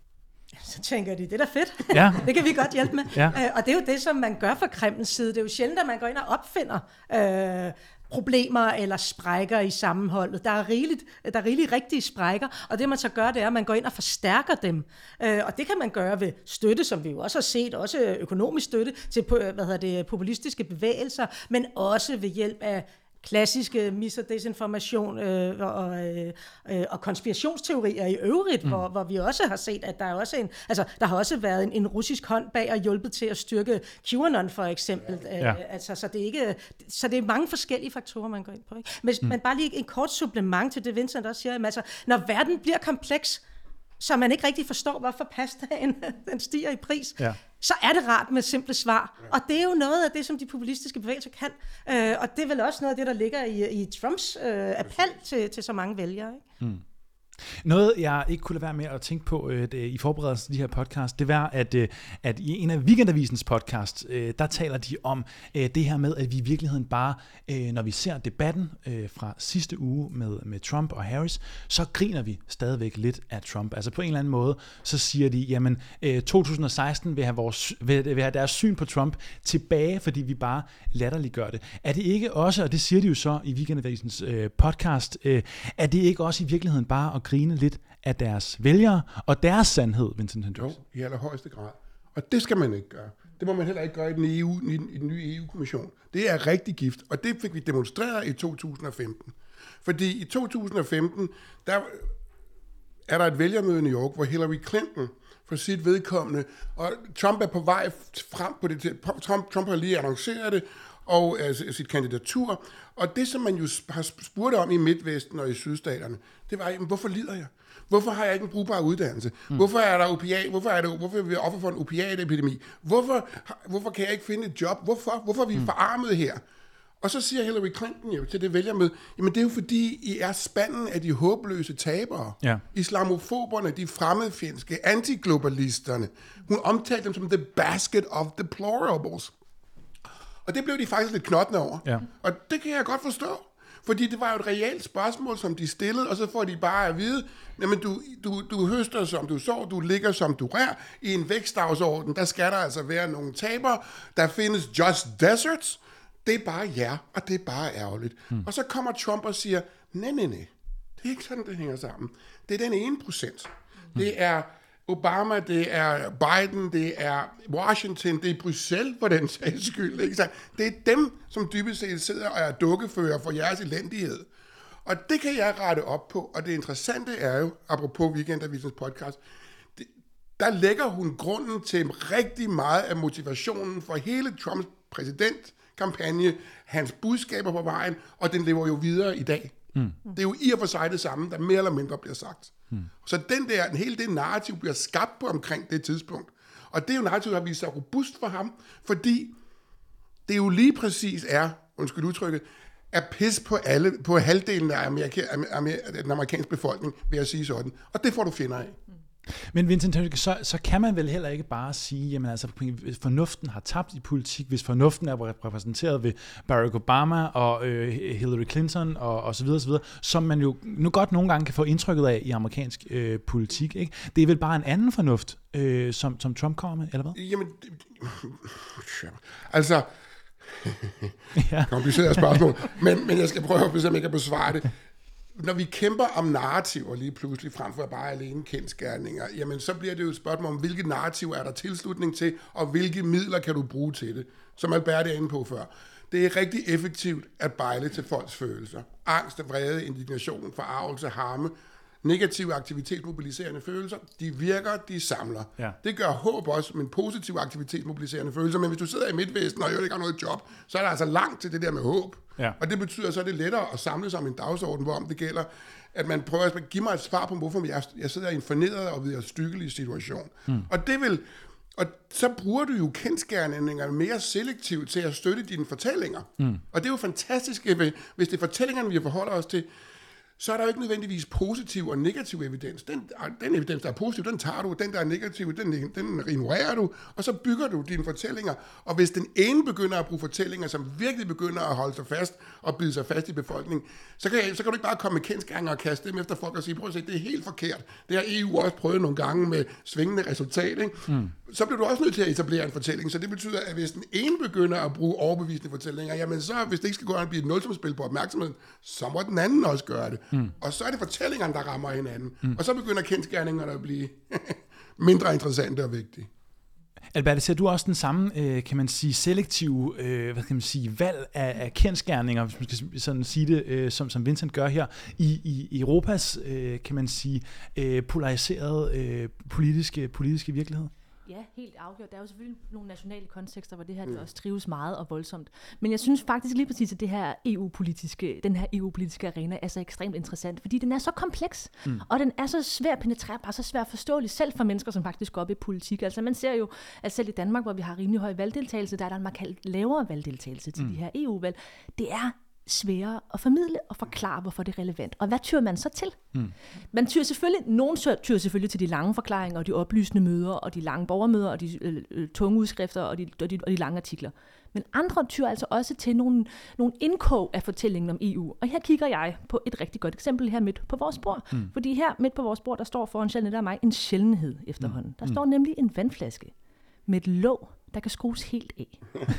Så tænker de, det er da fedt. Ja. Det kan vi godt hjælpe med. Ja. Øh, og det er jo det, som man gør fra Kremls side. Det er jo sjældent, at man går ind og opfinder øh, problemer eller sprækker i sammenholdet. Der er rigeligt, der er rigeligt rigtige sprækker, og det man så gør, det er, at man går ind og forstærker dem. Øh, og det kan man gøre ved støtte, som vi jo også har set, også økonomisk støtte til hvad hedder det, populistiske bevægelser, men også ved hjælp af klassiske mis- og desinformation øh, og, øh, og konspirationsteorier i øvrigt, mm. hvor, hvor vi også har set, at der er også en, altså der har også været en, en russisk hånd bag og hjulpet til at styrke QAnon for eksempel. Ja. Øh, altså, så det er ikke, så det er mange forskellige faktorer, man går ind på. Ikke? Men, mm. men bare lige en kort supplement til det, Vincent også siger, altså, når verden bliver kompleks, så man ikke rigtig forstår, hvorfor pastaen den stiger i pris, ja. Så er det rart med simple svar. Ja. Og det er jo noget af det, som de populistiske bevægelser kan. Øh, og det er vel også noget af det, der ligger i, i Trumps øh, appel til, til så mange vælgere. Ikke? Mm. Noget, jeg ikke kunne lade være med at tænke på øh, det, i forberedelsen til de her podcast, det var, at, øh, at i en af Weekendavisens podcast, øh, der taler de om øh, det her med, at vi i virkeligheden bare, øh, når vi ser debatten øh, fra sidste uge med, med Trump og Harris, så griner vi stadigvæk lidt af Trump. Altså på en eller anden måde, så siger de, jamen øh, to tusind og seksten vil have, vores, vil, vil have deres syn på Trump tilbage, fordi vi bare latterliggør det. Er det ikke også, og det siger de jo så i Weekendavisens øh, podcast, øh, er det ikke også i virkeligheden bare at grine lidt af deres vælgere og deres sandhed, Vincent Hendricks? Jo, i allerhøjeste grad. Og det skal man ikke gøre. Det må man heller ikke gøre i den, E U, i den nye E U-kommission. Det er rigtig gift, og det fik vi demonstreret i to tusind og femten. Fordi i to tusind og femten, der er der et vælgermøde i New York, hvor Hillary Clinton for sit vedkommende, og Trump er på vej frem på det. Trump, Trump har lige annonceret det, og altså, sit kandidatur. Og det, som man jo har spurgt om i Midtvesten og i sydstaterne, det var, jamen, hvorfor lider jeg? Hvorfor har jeg ikke en brugbar uddannelse? Mm. Hvorfor er der opiat? Hvorfor er det, hvorfor er vi offer for en opiatepidemi? Hvorfor, hvorfor kan jeg ikke finde et job? Hvorfor? Hvorfor er vi mm. forarmet her? Og så siger Hillary Clinton jo til det vælgermøde, jamen det er jo fordi, I er spanden af de håbløse tabere. Ja. Islamofoberne, de fremmedfjendske, antiglobalisterne. Hun omtalte dem som the basket of deplorables. Og det blev de faktisk lidt knottende over. Ja. Og det kan jeg godt forstå. Fordi det var jo et reelt spørgsmål, som de stillede, og så får de bare at vide, jamen du, du, du høster som du så, du ligger som du rær. I en vækstdagsorden, der skal der altså være nogle tabere. Der findes just deserts. Det er bare jer, og det er bare ærgerligt. Hmm. Og så kommer Trump og siger, nej, nej, nej. Det er ikke sådan, det hænger sammen. Det er den ene procent. Hmm. Det er Obama, det er Biden, det er Washington, det er Bruxelles for den sags skyld. Ikke sant? Det er dem, som dybest set sidder og er dukkefører for jeres elendighed. Og det kan jeg rette op på, og det interessante er jo, apropos Weekendavisens podcast, det, der lægger hun grunden til rigtig meget af motivationen for hele Trumps præsidentkampagne, hans budskaber på vejen, og den lever jo videre i dag. Mm. Det er jo i og for sig det samme, der mere eller mindre bliver sagt. Mm. Så den der, en hele det narrativ bliver skabt på omkring det tidspunkt. Og det er jo narrativ, der har vist sig robust for ham, fordi det jo lige præcis er, undskyld udtrykket, er pis på alle, på halvdelen af Amerika, Amerika, den amerikanske befolkning, vil jeg sige sådan. Og det får du fjender af. Men Vincent, så, så kan man vel heller ikke bare sige, jamen altså, fornuften har tabt i politik, hvis fornuften er repræsenteret ved Barack Obama og øh, Hillary Clinton og, og så videre, så videre, som man jo nu godt nogle gange kan få indtrykket af i amerikansk øh, politik, ikke? Det er vel bare en anden fornuft, øh, som, som Trump kommer med, eller hvad? Jamen, altså, ja. Kompliceret spørgsmål, men, men jeg skal prøve, hvis jeg ikke kan besvare det. Når vi kæmper om narrativer lige pludselig, frem for bare alene kendsgerninger, jamen så bliver det jo et spørgsmål om, hvilke narrativer er der tilslutning til, og hvilke midler kan du bruge til det, som Albert er inde på før. Det er rigtig effektivt at bejle til folks følelser. Angst, vrede, indignation, forargelse, harme, negative aktivitetsmobiliserende følelser, de virker, de samler. Ja. Det gør håb også, men positive aktivitetsmobiliserende følelser. Men hvis du sidder i Midtvesten og jo ikke har noget job, så er der altså langt til det der med håb. Ja. Og det betyder, så er det lettere at samle sig om en dagsorden, hvorom det gælder, at man prøver at give mig et svar på, hvorfor jeg, jeg sidder i en fornedret og vederstyggelig situation. Mm. Og det vil, og så bruger du jo kendsgerninger mere selektivt til at støtte dine fortællinger. Mm. Og det er jo fantastisk, hvis det er fortællingerne, vi forholder os til, så er der jo ikke nødvendigvis positiv og negativ evidens. Den, den evidens, der er positiv, den tager du. Den, der er negativ, den, den ignorerer du. Og så bygger du dine fortællinger. Og hvis den ene begynder at bruge fortællinger, som virkelig begynder at holde sig fast og bide sig fast i befolkningen, så kan, så kan du ikke bare komme med kendsgerninger og kaste dem efter folk og sige, prøv at se, det er helt forkert. Det har E U også prøvet nogle gange med svingende resultat. Ikke? Mm. Så bliver du også nødt til at etablere en fortælling. Så det betyder, at hvis den ene begynder at bruge overbevisende fortællinger, jamen så, hvis det ikke skal gå an at blive et nulsumsspil på opmærksomheden, så må den anden også gøre det. Mm. Og så er det fortællingerne, der rammer hinanden. Mm. Og så begynder kendsgerningerne at blive mindre interessante og vigtige. Albert, ser du også den samme, øh, kan man sige, selektive, øh, hvad kan man sige, valg af, af kendsgerninger, hvis man skal sådan sige det, øh, som, som Vincent gør her, i, i Europas, øh, kan man sige, øh, polariserede øh, politiske, politiske virkelighed? Ja, helt afgjort. Der er jo selvfølgelig nogle nationale kontekster, hvor det her det også trives meget og voldsomt. Men jeg synes faktisk lige præcis, at det her E U-politiske, den her E U-politiske arena er så ekstremt interessant, fordi den er så kompleks, mm. og den er så svær at penetrere, bare så svær at forståelig, selv for mennesker, som faktisk går op i politik. Altså man ser jo, at selv i Danmark, hvor vi har rimelig høj valgdeltagelse, der er der en markant lavere valgdeltagelse til mm. de her E U-valg. Det er sværere at formidle og forklare, hvorfor det er relevant. Og hvad tyr man så til? Mm. Man tyr selvfølgelig, nogen tyr selvfølgelig til de lange forklaringer, og de oplysende møder, og de lange borgermøder, og de øh, øh, tunge udskrifter, og de, og, de, og de lange artikler. Men andre tyr altså også til nogle, nogle indkog af fortællingen om E U. Og her kigger jeg på et rigtig godt eksempel her midt på vores bord. Mm. Fordi her midt på vores bord, der står foran Jeanette og mig en sjældenhed efterhånden. Mm. Der står nemlig en vandflaske med et låg, der kan skrues helt af.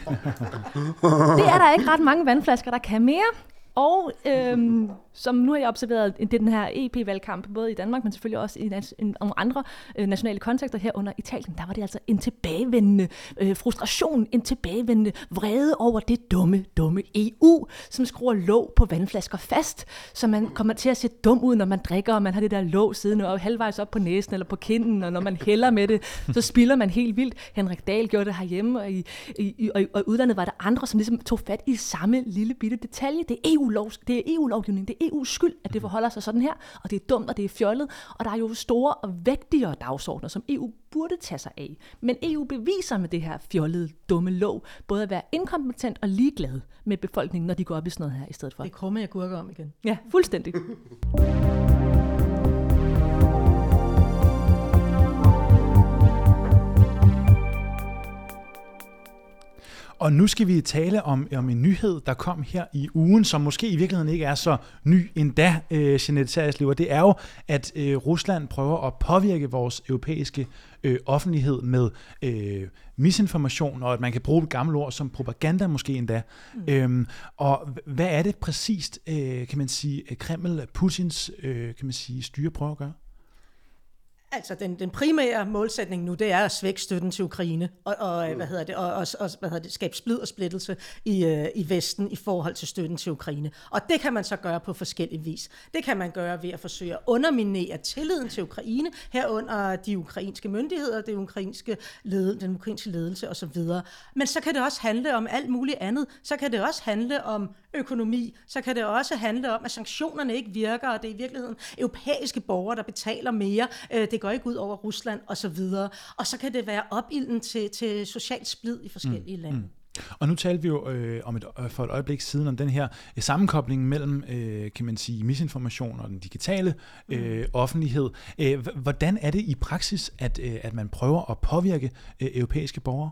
Det er der ikke ret mange vandflasker, der kan mere. Og øhm, som nu har jeg observeret det den her E P-valgkamp, både i Danmark, men selvfølgelig også i nogle andre øh, nationale kontekster herunder Italien, der var det altså en tilbagevendende øh, frustration, en tilbagevendende vrede over det dumme, dumme E U, som skruer låg på vandflasker fast, så man kommer til at se dum ud, når man drikker, og man har det der låg siddende og halvvejs op på næsen eller på kinden, og når man hælder med det, så spilder man helt vildt. Henrik Dahl gjorde det herhjemme, og i, i, og i udlandet var der andre, som ligesom tog fat i samme lille bitte detalje. Det er E U Det er E U-lovgivning, det er E U's skyld, at det forholder sig sådan her, og det er dumt, og det er fjollet, og der er jo store og vægtigere dagsordner, som E U burde tage sig af. Men E U beviser med det her fjollede, dumme lov, både at være inkompetent og ligeglad med befolkningen, når de går op i sådan noget her i stedet for. Det krummer jeg gurker om igen. Ja, fuldstændig. Og nu skal vi tale om, om en nyhed, der kom her i ugen, som måske i virkeligheden ikke er så ny endda, øh, Jeanette Sejerslev. Det er jo, at øh, Rusland prøver at påvirke vores europæiske øh, offentlighed med øh, misinformation, og at man kan bruge et gammelt ord som propaganda måske endda. Mm. Øhm, og hvad er det præcist, øh, kan man sige, Kreml, Putins øh, kan man sige, styre prøver at gøre? Altså, den, den primære målsætning nu, det er at svække støtten til Ukraine, og, og, mm. hvad hedder det, og, og, og hvad hedder det, skabe splid og splittelse i, øh, i Vesten i forhold til støtten til Ukraine. Og det kan man så gøre på forskellige vis. Det kan man gøre ved at forsøge at underminere tilliden til Ukraine, herunder de ukrainske myndigheder, det ukrainske led, den ukrainske ledelse osv. Men så kan det også handle om alt muligt andet. Så kan det også handle om økonomi. Så kan det også handle om, at sanktionerne ikke virker, og det er i virkeligheden europæiske borgere, der betaler mere. Det går ikke ud over Rusland og så videre. Og så kan det være opilden til, til social splid i forskellige mm. lande. Mm. Og nu talte vi jo øh, om et, for et øjeblik siden om den her øh, sammenkobling mellem, øh, kan man sige, misinformation og den digitale øh, mm. offentlighed. Øh, hvordan er det i praksis, at, øh, at man prøver at påvirke øh, europæiske borgere?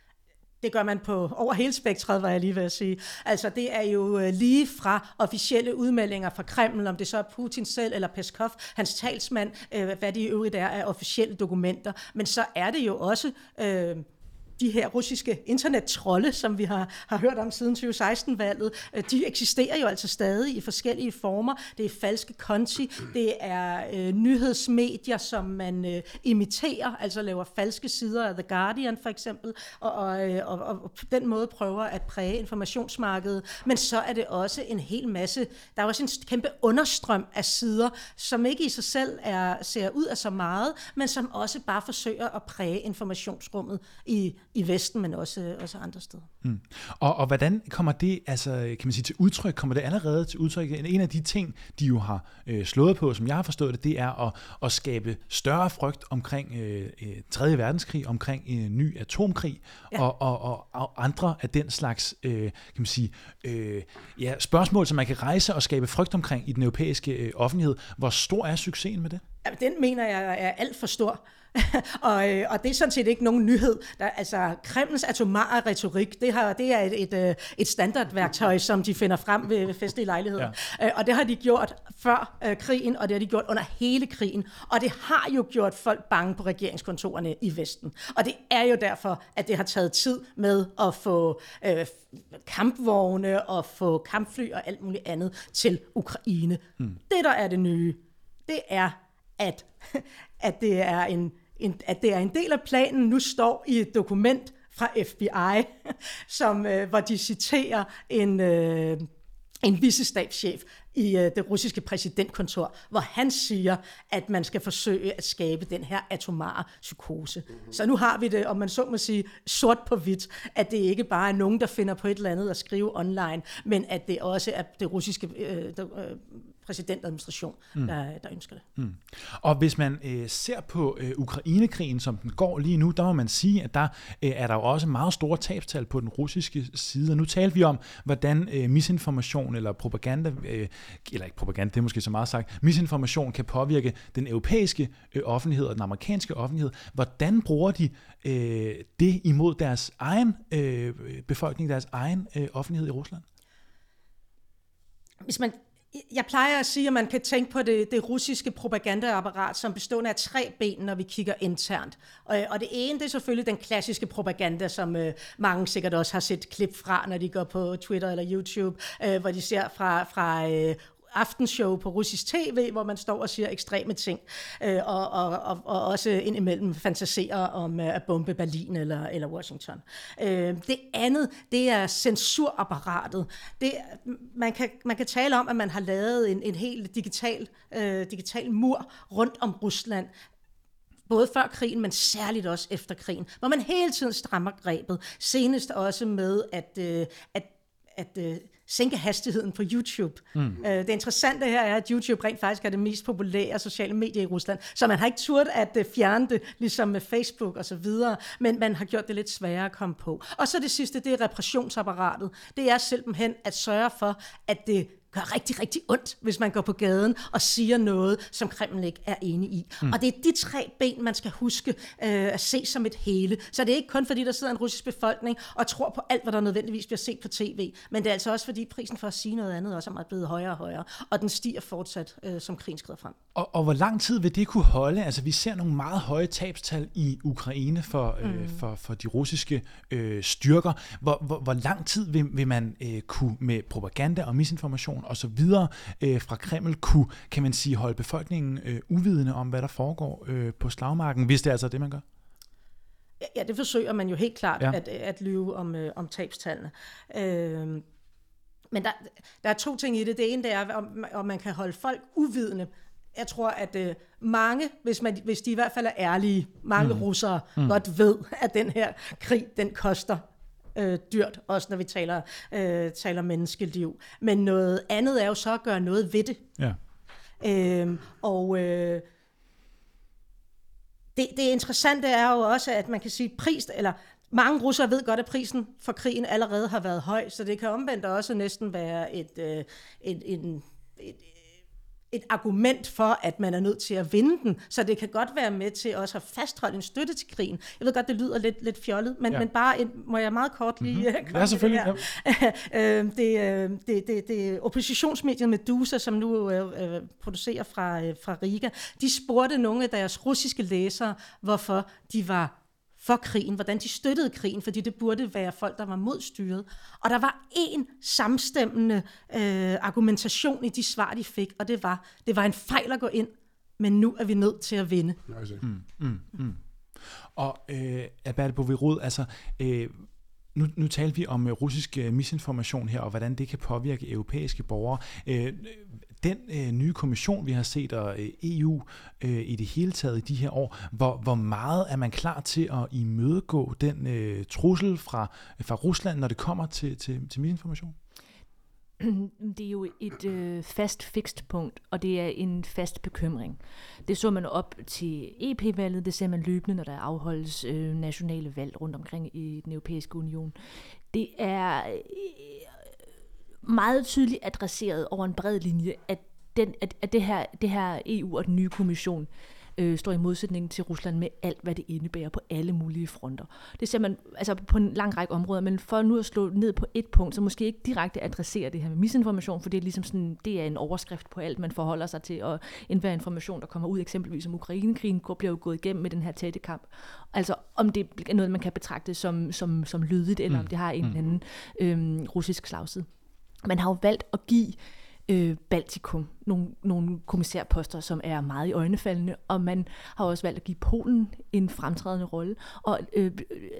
Det gør man på over hele spektret, var jeg lige ved at sige. Altså det er jo lige fra officielle udmeldinger fra Kreml, om det så er Putin selv eller Peskov, hans talsmand, hvad de i øvrigt er af officielle dokumenter. Men så er det jo også øh, de her russiske internettrolde, som vi har, har hørt om siden tyve seksten-valget, de eksisterer jo altså stadig i forskellige former. Det er falske konti, det er øh, nyhedsmedier, som man øh, imiterer, altså laver falske sider af The Guardian for eksempel, og, og, og, og på den måde prøver at præge informationsmarkedet. Men så er det også en hel masse, der er også en kæmpe understrøm af sider, som ikke i sig selv er, ser ud af så meget, men som også bare forsøger at præge informationsrummet i i Vesten, men også, også andre steder. Mm. Og, og hvordan kommer det, altså, kan man sige, til udtryk? Kommer det allerede til udtryk? En af de ting, de jo har øh, slået på, som jeg har forstået det, det er at, at skabe større frygt omkring øh, tredje verdenskrig, omkring en ny atomkrig, ja. og, og, og, og andre af den slags øh, kan man sige, øh, ja, spørgsmål, som man kan rejse og skabe frygt omkring i den europæiske øh, offentlighed. Hvor stor er succesen med det? Ja, den mener jeg er alt for stor. og, og det er sådan set ikke nogen nyhed. Der, altså, Kremls atomare retorik, det, har, det er et, et, et standardværktøj, som de finder frem ved, ved festlige lejligheder. Ja. Og det har de gjort før øh, krigen, og det har de gjort under hele krigen. Og det har jo gjort folk bange på regeringskontorerne i Vesten. Og det er jo derfor, at det har taget tid med at få øh, kampvogne og få kampfly og alt muligt andet til Ukraine. Hmm. Det, der er det nye, det er, at, at, det er en, en, at det er en del af planen, nu står i et dokument fra F B I, som, øh, hvor de citerer en, øh, en vicestabschef i øh, det russiske præsidentkontor, hvor han siger, at man skal forsøge at skabe den her atomare psykose. Mm-hmm. Så nu har vi det, om man så må sige, sort på hvidt, at det ikke bare er nogen, der finder på et eller andet at skrive online, men at det også er det russiske øh, der, øh, præsidentadministration, mm. der, der ønsker det. Mm. Og hvis man øh, ser på øh, Ukrainekrigen, som den går lige nu, der må man sige, at der øh, er der jo også meget store tabstal på den russiske side. Nu talte vi om, hvordan øh, misinformation eller propaganda, øh, eller ikke propaganda, det er måske så meget sagt, misinformation kan påvirke den europæiske øh, offentlighed og den amerikanske offentlighed. Hvordan bruger de øh, det imod deres egen øh, befolkning, deres egen øh, offentlighed i Rusland? Hvis man Jeg plejer at sige, at man kan tænke på det, det russiske propagandaapparat som bestående af tre ben, når vi kigger internt. Og, og det ene, det er selvfølgelig den klassiske propaganda, som øh, mange sikkert også har set klip fra, når de går på Twitter eller YouTube, øh, hvor de ser fra, fra øh, aftenshow på russisk tv, hvor man står og siger ekstreme ting, øh, og, og, og, og også indimellem fantaserer om øh, at bombe Berlin eller, eller Washington. Øh, det andet, det er censurapparatet. Det, man, kan, man kan tale om, at man har lavet en, en helt digital, øh, digital mur rundt om Rusland, både før krigen, men særligt også efter krigen, hvor man hele tiden strammer grebet. Senest også med at, øh, at, at øh, sænke hastigheden på YouTube. Mm. Det interessante her er, at YouTube rent faktisk er det mest populære sociale medie i Rusland, så man har ikke turt at fjerne det, ligesom med Facebook og så videre, men man har gjort det lidt sværere at komme på. Og så det sidste, det er repressionsapparatet. Det er simpelthen at sørge for, at det gør rigtig, rigtig ondt, hvis man går på gaden og siger noget, som Kreml ikke er enig i. Mm. Og det er de tre ben, man skal huske øh, at se som et hele. Så det er ikke kun fordi, der sidder en russisk befolkning og tror på alt, hvad der nødvendigvis bliver set på tv, men det er altså også fordi, prisen for at sige noget andet også er blevet højere og højere, og den stiger fortsat, øh, som krigen skrider frem. Og, og hvor lang tid vil det kunne holde? Altså, vi ser nogle meget høje tabstal i Ukraine for, øh, mm. for, for de russiske øh, styrker. Hvor, hvor, hvor lang tid vil, vil man øh, kunne med propaganda og misinformation og så videre øh, fra Kreml kunne, kan man sige, holde befolkningen øh, uvidende om, hvad der foregår øh, på slagmarken, hvis det er altså det, man gør? Ja, det forsøger man jo helt klart ja. at, at lyve om, øh, om tabstallene. Øh, men der, der er to ting i det. Det ene det er, om, om man kan holde folk uvidende. Jeg tror, at øh, mange, hvis, man, hvis de i hvert fald er ærlige, mange mm. russere mm. godt ved, at den her krig, den koster Øh, dyrt, også når vi taler, øh, taler menneskeliv. Men noget andet er jo så at gøre noget ved det. Ja. Øhm, og øh, det, det interessante er jo også, at man kan sige, pris, eller mange russere ved godt, at prisen for krigen allerede har været høj, så det kan omvendt også næsten være et, et, et, et, et, et argument for, at man er nødt til at vinde den. Så det kan godt være med til også at fastholde en støtte til krigen. Jeg ved godt, det lyder lidt, lidt fjollet, men, ja. men bare et, må jeg meget kort lige mm-hmm. komme ja, selvfølgelig. Ja. det, det, det, det oppositionsmediet Medusa, som nu øh, producerer fra, øh, fra Riga, de spurgte nogle af deres russiske læsere, hvorfor de var for krigen, hvordan de støttede krigen, fordi det burde være folk, der var mod styret. Og der var én samstemmende øh, argumentation i de svar, de fik, og det var, det var en fejl at gå ind, men nu er vi nødt til at vinde. Mm, mm, mm. Og øh, Alberte Bovee Rod, altså, øh, nu, nu talte vi om uh, russisk uh, misinformation her, og hvordan det kan påvirke europæiske borgere. Øh, Den øh, nye kommission, vi har set, og øh, E U øh, i det hele taget i de her år, hvor, hvor meget er man klar til at imødegå den øh, trussel fra, fra Rusland, når det kommer til, til, til misinformation? Det er jo et øh, fast fikst punkt, og det er en fast bekymring. Det så man op til E P-valget, det ser man løbende, når der afholdes øh, nationale valg rundt omkring i den europæiske union. Det er øh, meget tydeligt adresseret over en bred linje, at, den, at, at det, her, det her E U og den nye kommission øh, står i modsætning til Rusland med alt, hvad det indebærer på alle mulige fronter. Det ser man altså på en lang række områder, men for nu at slå ned på et punkt, så måske ikke direkte adressere det her med misinformation, for det er ligesom sådan, det er en overskrift på alt, man forholder sig til, og enhver information, der kommer ud, eksempelvis om Ukrainekrigen, bliver jo gået igennem med den her tætte kamp. Altså om det er noget, man kan betragte som, som, som lydigt, eller mm. om det har en eller anden øhm, russisk slagside. Man har jo valgt at give øh, Baltikum nogle, nogle kommissærposter, som er meget i øjnefaldende, og man har også valgt at give Polen en fremtrædende rolle. Og øh,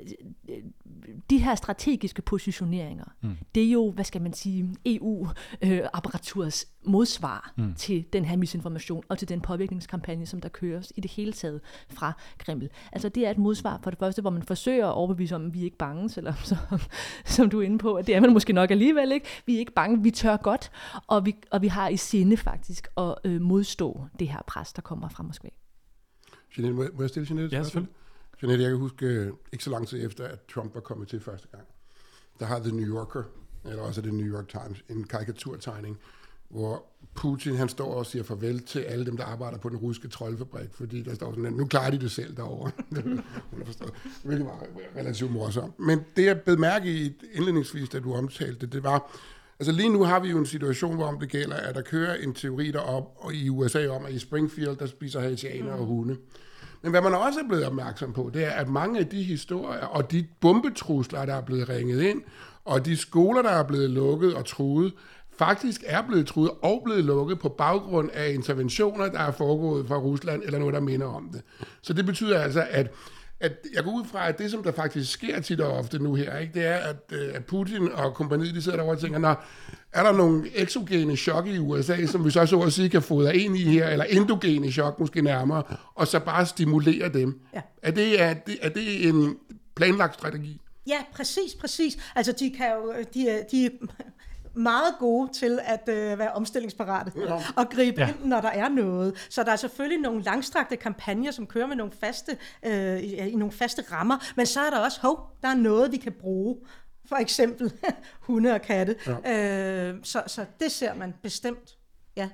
de her strategiske positioneringer, mm. det er jo, hvad skal man sige, E U-apparaturets øh, modsvar mm. til den her misinformation og til den påvirkningskampagne, som der køres i det hele taget fra Kreml. Altså det er et modsvar for det første, hvor man forsøger at overbevise om, at vi er ikke bange, selvom som, som du er inde på, at det er man måske nok alligevel ikke. Vi er ikke bange, vi tør godt, og vi, og vi har i sinde faktisk at øh, modstå det her pres, der kommer fra Moskva. Jeanette, må, må jeg stille Jeanette? Ja, selvfølgelig. Jeanette, jeg kan huske ikke så lang tid efter, at Trump var kommet til første gang. Der har The New Yorker, eller også The New York Times, en karikaturtegning, hvor Putin han står og siger farvel til alle dem, der arbejder på den russiske troldfabrik, fordi der står sådan, nu klarer de det selv derovre. Hun har forstået. Det var relativt morsomt. Men det, jeg bed mærke i indledningsvis, da du omtalte det, det var, altså lige nu har vi jo en situation, hvor om det gælder, at der kører en teori derop og i U S A om, at i Springfield, der spiser haitianer og hunde. Men hvad man også er blevet opmærksom på, det er, at mange af de historier og de bombetrusler, der er blevet ringet ind, og de skoler, der er blevet lukket og truet, faktisk er blevet truet og blevet lukket på baggrund af interventioner, der er foregået fra Rusland, eller noget, der minder om det. Så det betyder altså, at at jeg går ud fra, at det, som der faktisk sker tit og ofte nu her, ikke, det er, at, at Putin og kompagniet, de sidder derovre og tænker, når er der nogle exogene chok i U S A, som vi så så at sige kan fodre ind i her, eller endogene chok måske nærmere, og så bare stimulere dem. Ja. Er, det, er, det, er det en planlagt strategi? Ja, præcis, præcis. Altså, de kan jo, de, de meget gode til at øh, være omstillingsparate ja. og gribe ja. ind, når der er noget. Så der er selvfølgelig nogle langstrakte kampagner, som kører med nogle faste, øh, i, i nogle faste rammer, men så er der også, hov, der er noget, vi kan bruge. For eksempel hunde og katte. Ja. Øh, så, så det ser man bestemt, ja.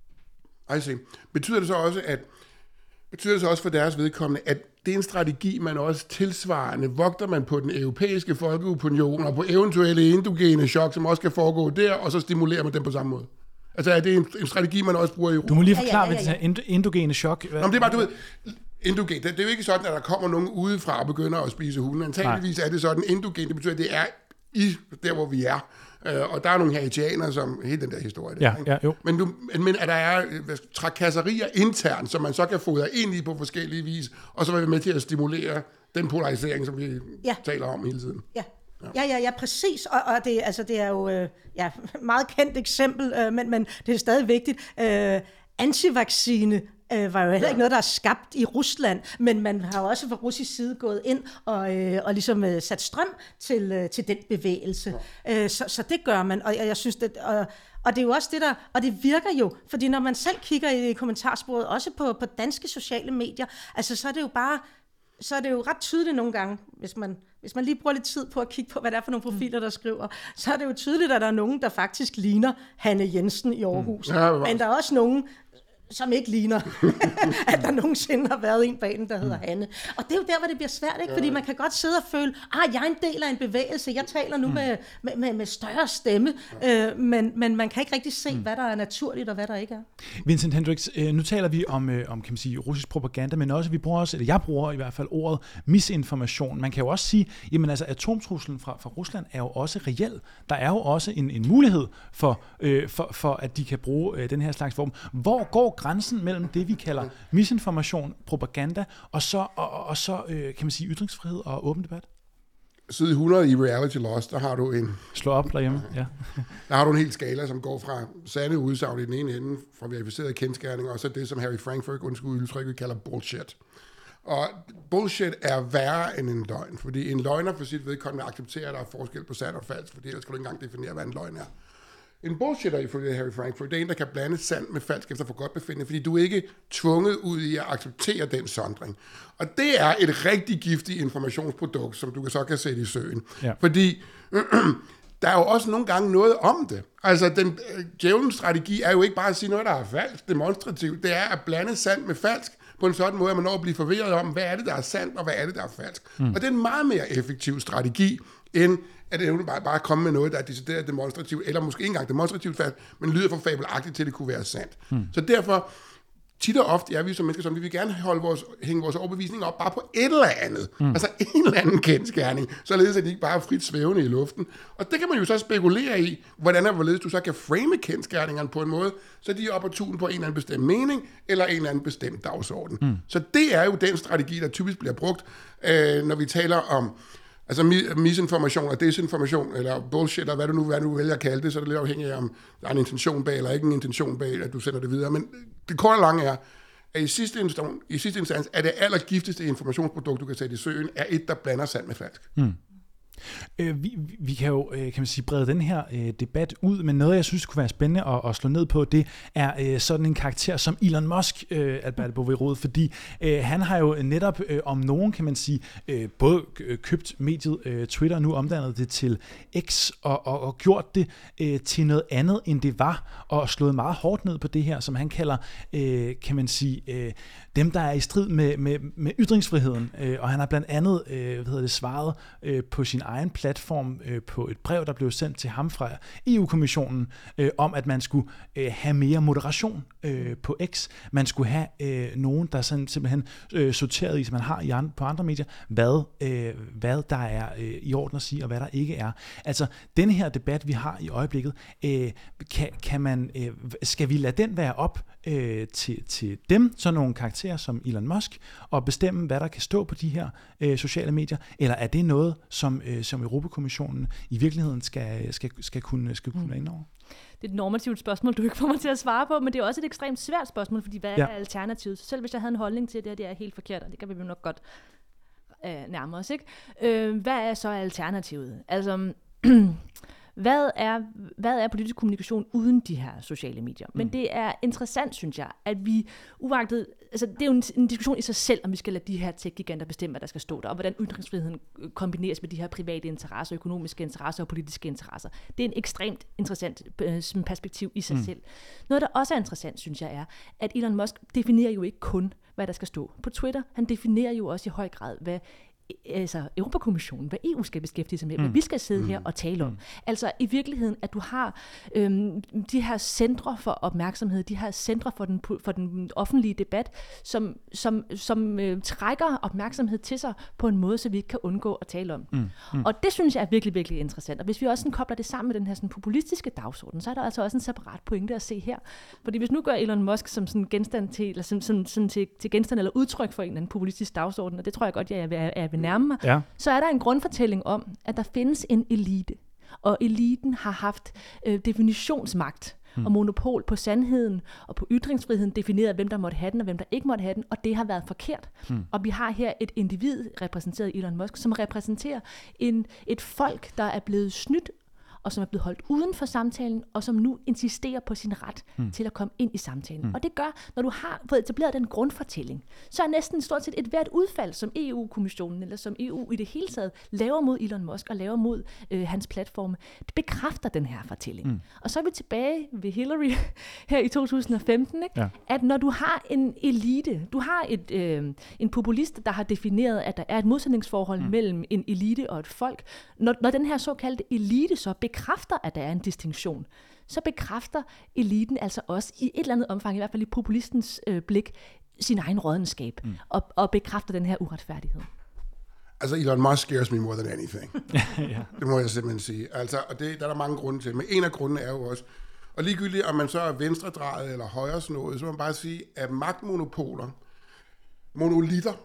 I see. Betyder det så også, at betyder det så også for deres vedkommende, at det er en strategi, man også tilsvarende vogter man på den europæiske folkeopinion og på eventuelle endogene chok, som også kan foregå der, og så stimulerer man dem på samme måde? Altså er det en, en strategi, man også bruger i Europa? Du må lige forklare, hvad ja, ja, ja, ja. det her endogene chok. Nå, det er bare, du ved, endogen, det, det er jo ikke sådan, at der kommer nogen udefra og begynder at spise hunde. Antageligvis er det sådan, endogen, det betyder, at det er i der, hvor vi er. Uh, og der er nogle haitianer, som hele den der historie. Der, ja, ja, jo. Men, du, men at der er trakasserier internt, som man så kan fodre ind i på forskellige vis, og så vil vi med til at stimulere den polarisering, som vi ja. taler om hele tiden. Ja. Ja, ja, ja, præcis, og, og det, altså, det er jo øh, ja, meget kendt eksempel, øh, men, men det er stadig vigtigt. Øh, antivaccine øh, var jo heller ikke noget, der er skabt i Rusland, men man har jo også fra russisk side gået ind og, øh, og ligesom øh, sat strøm til, øh, til den bevægelse. Ja. Øh, så, så det gør man, og jeg, jeg synes, det, og, og det er jo også det der, og det virker jo, fordi når man selv kigger i kommentarsporet, også på, på danske sociale medier, altså så er det jo bare, så er det jo ret tydeligt nogle gange, hvis man hvis man lige bruger lidt tid på at kigge på, hvad det er for nogle profiler, der skriver, så er det jo tydeligt, at der er nogen, der faktisk ligner Hanne Jensen i Aarhus. Mm. Ja, men der er også nogen, som ikke ligner, at der nogensinde har været en bag den, der hedder Hanne. Og det er jo der, hvor det bliver svært, ikke? Fordi man kan godt sidde og føle, ah, jeg er en del af en bevægelse, jeg taler nu med, med, med, med større stemme, øh, men, men man kan ikke rigtig se, hvad der er naturligt, og hvad der ikke er. Vincent Hendricks, øh, nu taler vi om, øh, om kan man sige, russisk propaganda, men også, vi bruger også, eller jeg bruger i hvert fald ordet misinformation. Man kan jo også sige, jamen altså, atomtruslen fra, fra Rusland er jo også reel. Der er jo også en, en mulighed for, øh, for, for, at de kan bruge øh, den her slags form. Hvor går grænsen mellem det, vi kalder misinformation, propaganda, og så, og, og så øh, kan man sige, ytringsfrihed og åben debat? Side hundrede i Reality Lost, der har du en... Slå op derhjemme, ja. Der har du en hel skala, som går fra sande udsagn i den ene ende, fra verificerede kendsgerninger, og så det, som Harry Frankfurt, undskyld udtrykket, kalder bullshit. Og bullshit er værre end en løgn, fordi en løgner for sit vedkommende accepterer, at der er forskel på sand og falsk, fordi ellers kan du ikke engang definere, hvad en løgn er. En bullshitter ifølge Harry Frankfurt, det er en, der kan blande sand med falsk efter for godt befindende, fordi du er ikke tvunget ud i at acceptere den sondring. Og det er et rigtig giftigt informationsprodukt, som du så kan sætte i søen. Ja. Fordi der er jo også nogle gange noget om det. Altså, den øh, djævelens strategi er jo ikke bare at sige noget, der er falsk, demonstrativt. Det er at blande sand med falsk på en sådan måde, at man når at blive forvirret om, hvad er det, der er sandt, og hvad er det, der er falsk. Mm. Og det er en meget mere effektiv strategi, end at det er bare, bare komme med noget, der er decideret demonstrativt, eller måske ikke engang demonstrativt falsk, men lyder for fabelagtigt til, det kunne være sandt. Mm. Så derfor, tit og ofte er vi som mennesker, som vi vil gerne holde vores, hænge vores overbevisning op bare på et eller andet. Mm. Altså en eller anden kendsgerning, således at de ikke bare er frit svævende i luften. Og det kan man jo så spekulere i, hvordan og hvorledes du så kan frame kendsgerningerne på en måde, så de er opportune på en eller anden bestemt mening, eller en eller anden bestemt dagsorden. Mm. Så det er jo den strategi, der typisk bliver brugt, øh, når vi taler om altså misinformation og desinformation, eller bullshit, eller hvad du nu, hvad du vælger at kalde det, så er det lidt afhængigt af, om der er en intention bag, eller ikke en intention bag, at du sender det videre. Men det korte og lange er, at i sidste instans, i sidste instans er det allergiftigste informationsprodukt, du kan sætte i søen, er et, der blander sand med falsk. Mm. Øh, vi, vi kan jo, kan man sige, brede den her øh, debat ud, men noget, jeg synes kunne være spændende at, at slå ned på, det er øh, sådan en karakter som Elon Musk, øh, Alberte Bovee-Rode, fordi øh, han har jo netop øh, om nogen, kan man sige, øh, både købt mediet øh, Twitter, nu omdannet det til X, og, og, og gjort det øh, til noget andet, end det var, og slået meget hårdt ned på det her, som han kalder, øh, kan man sige, øh, dem, der er i strid med, med, med ytringsfriheden, øh, og han har blandt andet øh, hvad hedder det, svaret øh, på sin egen platform øh, på et brev, der blev sendt til ham fra E U-kommissionen, øh, om at man skulle øh, have mere moderation øh, på X. Man skulle have øh, nogen, der sådan, simpelthen øh, sorterede i, som man har i andre, på andre medier, hvad, øh, hvad der er øh, i orden at sige, og hvad der ikke er. Altså, den her debat, vi har i øjeblikket, øh, kan, kan man, øh, skal vi lade den være op øh, til, til dem, sådan nogle karakterer som Elon Musk, og bestemme, hvad der kan stå på de her øh, sociale medier, eller er det noget, som, øh, som Europakommissionen i virkeligheden skal, skal, skal kunne, skal kunne mm. ind over? Det er et normativt spørgsmål, du ikke får mig til at svare på, men det er også et ekstremt svært spørgsmål, fordi hvad ja. er alternativet? Så selv hvis jeg havde en holdning til, at det her det er helt forkert, og det kan vi jo nok godt øh, nærme os, ikke? Øh, hvad er så alternativet? Altså... Hvad er, hvad er politisk kommunikation uden de her sociale medier? Men det er interessant, synes jeg, at vi uagtet, altså det er jo en, en diskussion i sig selv, om vi skal lade de her tech-giganter bestemme, hvad der skal stå der, og hvordan ytringsfriheden kombineres med de her private interesser, økonomiske interesser og politiske interesser. Det er en ekstremt interessant øh, perspektiv i sig mm. selv. Noget, der også er interessant, synes jeg, er, at Elon Musk definerer jo ikke kun, hvad der skal stå på Twitter. Han definerer jo også i høj grad, hvad altså Europakommissionen, hvad E U skal beskæftige sig med, mm. hvad vi skal sidde mm. her og tale om. Mm. Altså i virkeligheden, at du har øhm, de her centre for opmærksomhed, de her centre for den, for den offentlige debat, som, som, som øh, trækker opmærksomhed til sig på en måde, så vi ikke kan undgå at tale om. Mm. Mm. Og det synes jeg er virkelig, virkelig interessant. Og hvis vi også sådan, kobler det sammen med den her sådan, populistiske dagsorden, så er der altså også en separat pointe at se her. Fordi hvis nu gør Elon Musk som sådan genstand til, eller som, som, sådan til, til genstand eller udtryk for en eller anden populistisk dagsorden, og det tror jeg godt, jeg er, er, er vil nærme mig, ja. så er der en grundfortælling om, at der findes en elite, og eliten har haft øh, definitionsmagt hmm. og monopol på sandheden og på ytringsfriheden, defineret hvem der måtte have den og hvem der ikke måtte have den, og det har været forkert. Hmm. Og vi har her et individ repræsenteret Elon Musk, som repræsenterer en, et folk, der er blevet snydt og som er blevet holdt uden for samtalen, og som nu insisterer på sin ret mm. til at komme ind i samtalen. Mm. Og det gør, når du har fået etableret den grundfortælling, så er næsten stort set et hvert udfald, som E U-kommissionen eller som E U i det hele taget laver mod Elon Musk og laver mod øh, hans platforme, det bekræfter den her fortælling. Mm. Og så er vi tilbage ved Hillary her i to tusind og femten, ikke? Ja. At når du har en elite, du har et, øh, en populist, der har defineret, at der er et modsætningsforhold mm. mellem en elite og et folk, når, når den her såkaldte elite så bekræfter, at der er en distinktion, så bekræfter eliten altså også i et eller andet omfang, i hvert fald i populistens øh, blik, sin egen rådenskab, mm. og, og bekræfter den her uretfærdighed. Altså, Elon Musk scares me more than anything. ja. Det må jeg simpelthen sige. Altså, og det, der er der mange grunde til. Men en af grundene er jo også, og ligegyldigt om man så er venstredrejet eller højresnået, så må man bare sige, at magtmonopoler, monolitter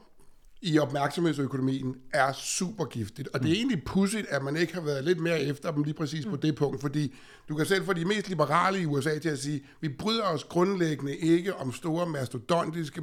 i opmærksomhedsøkonomien er super giftigt. Og det er egentlig pudsigt, at man ikke har været lidt mere efter dem lige præcis på det punkt, fordi du kan selv få de mest liberale i U S A til at sige, vi bryder os grundlæggende ikke om store mastodontiske,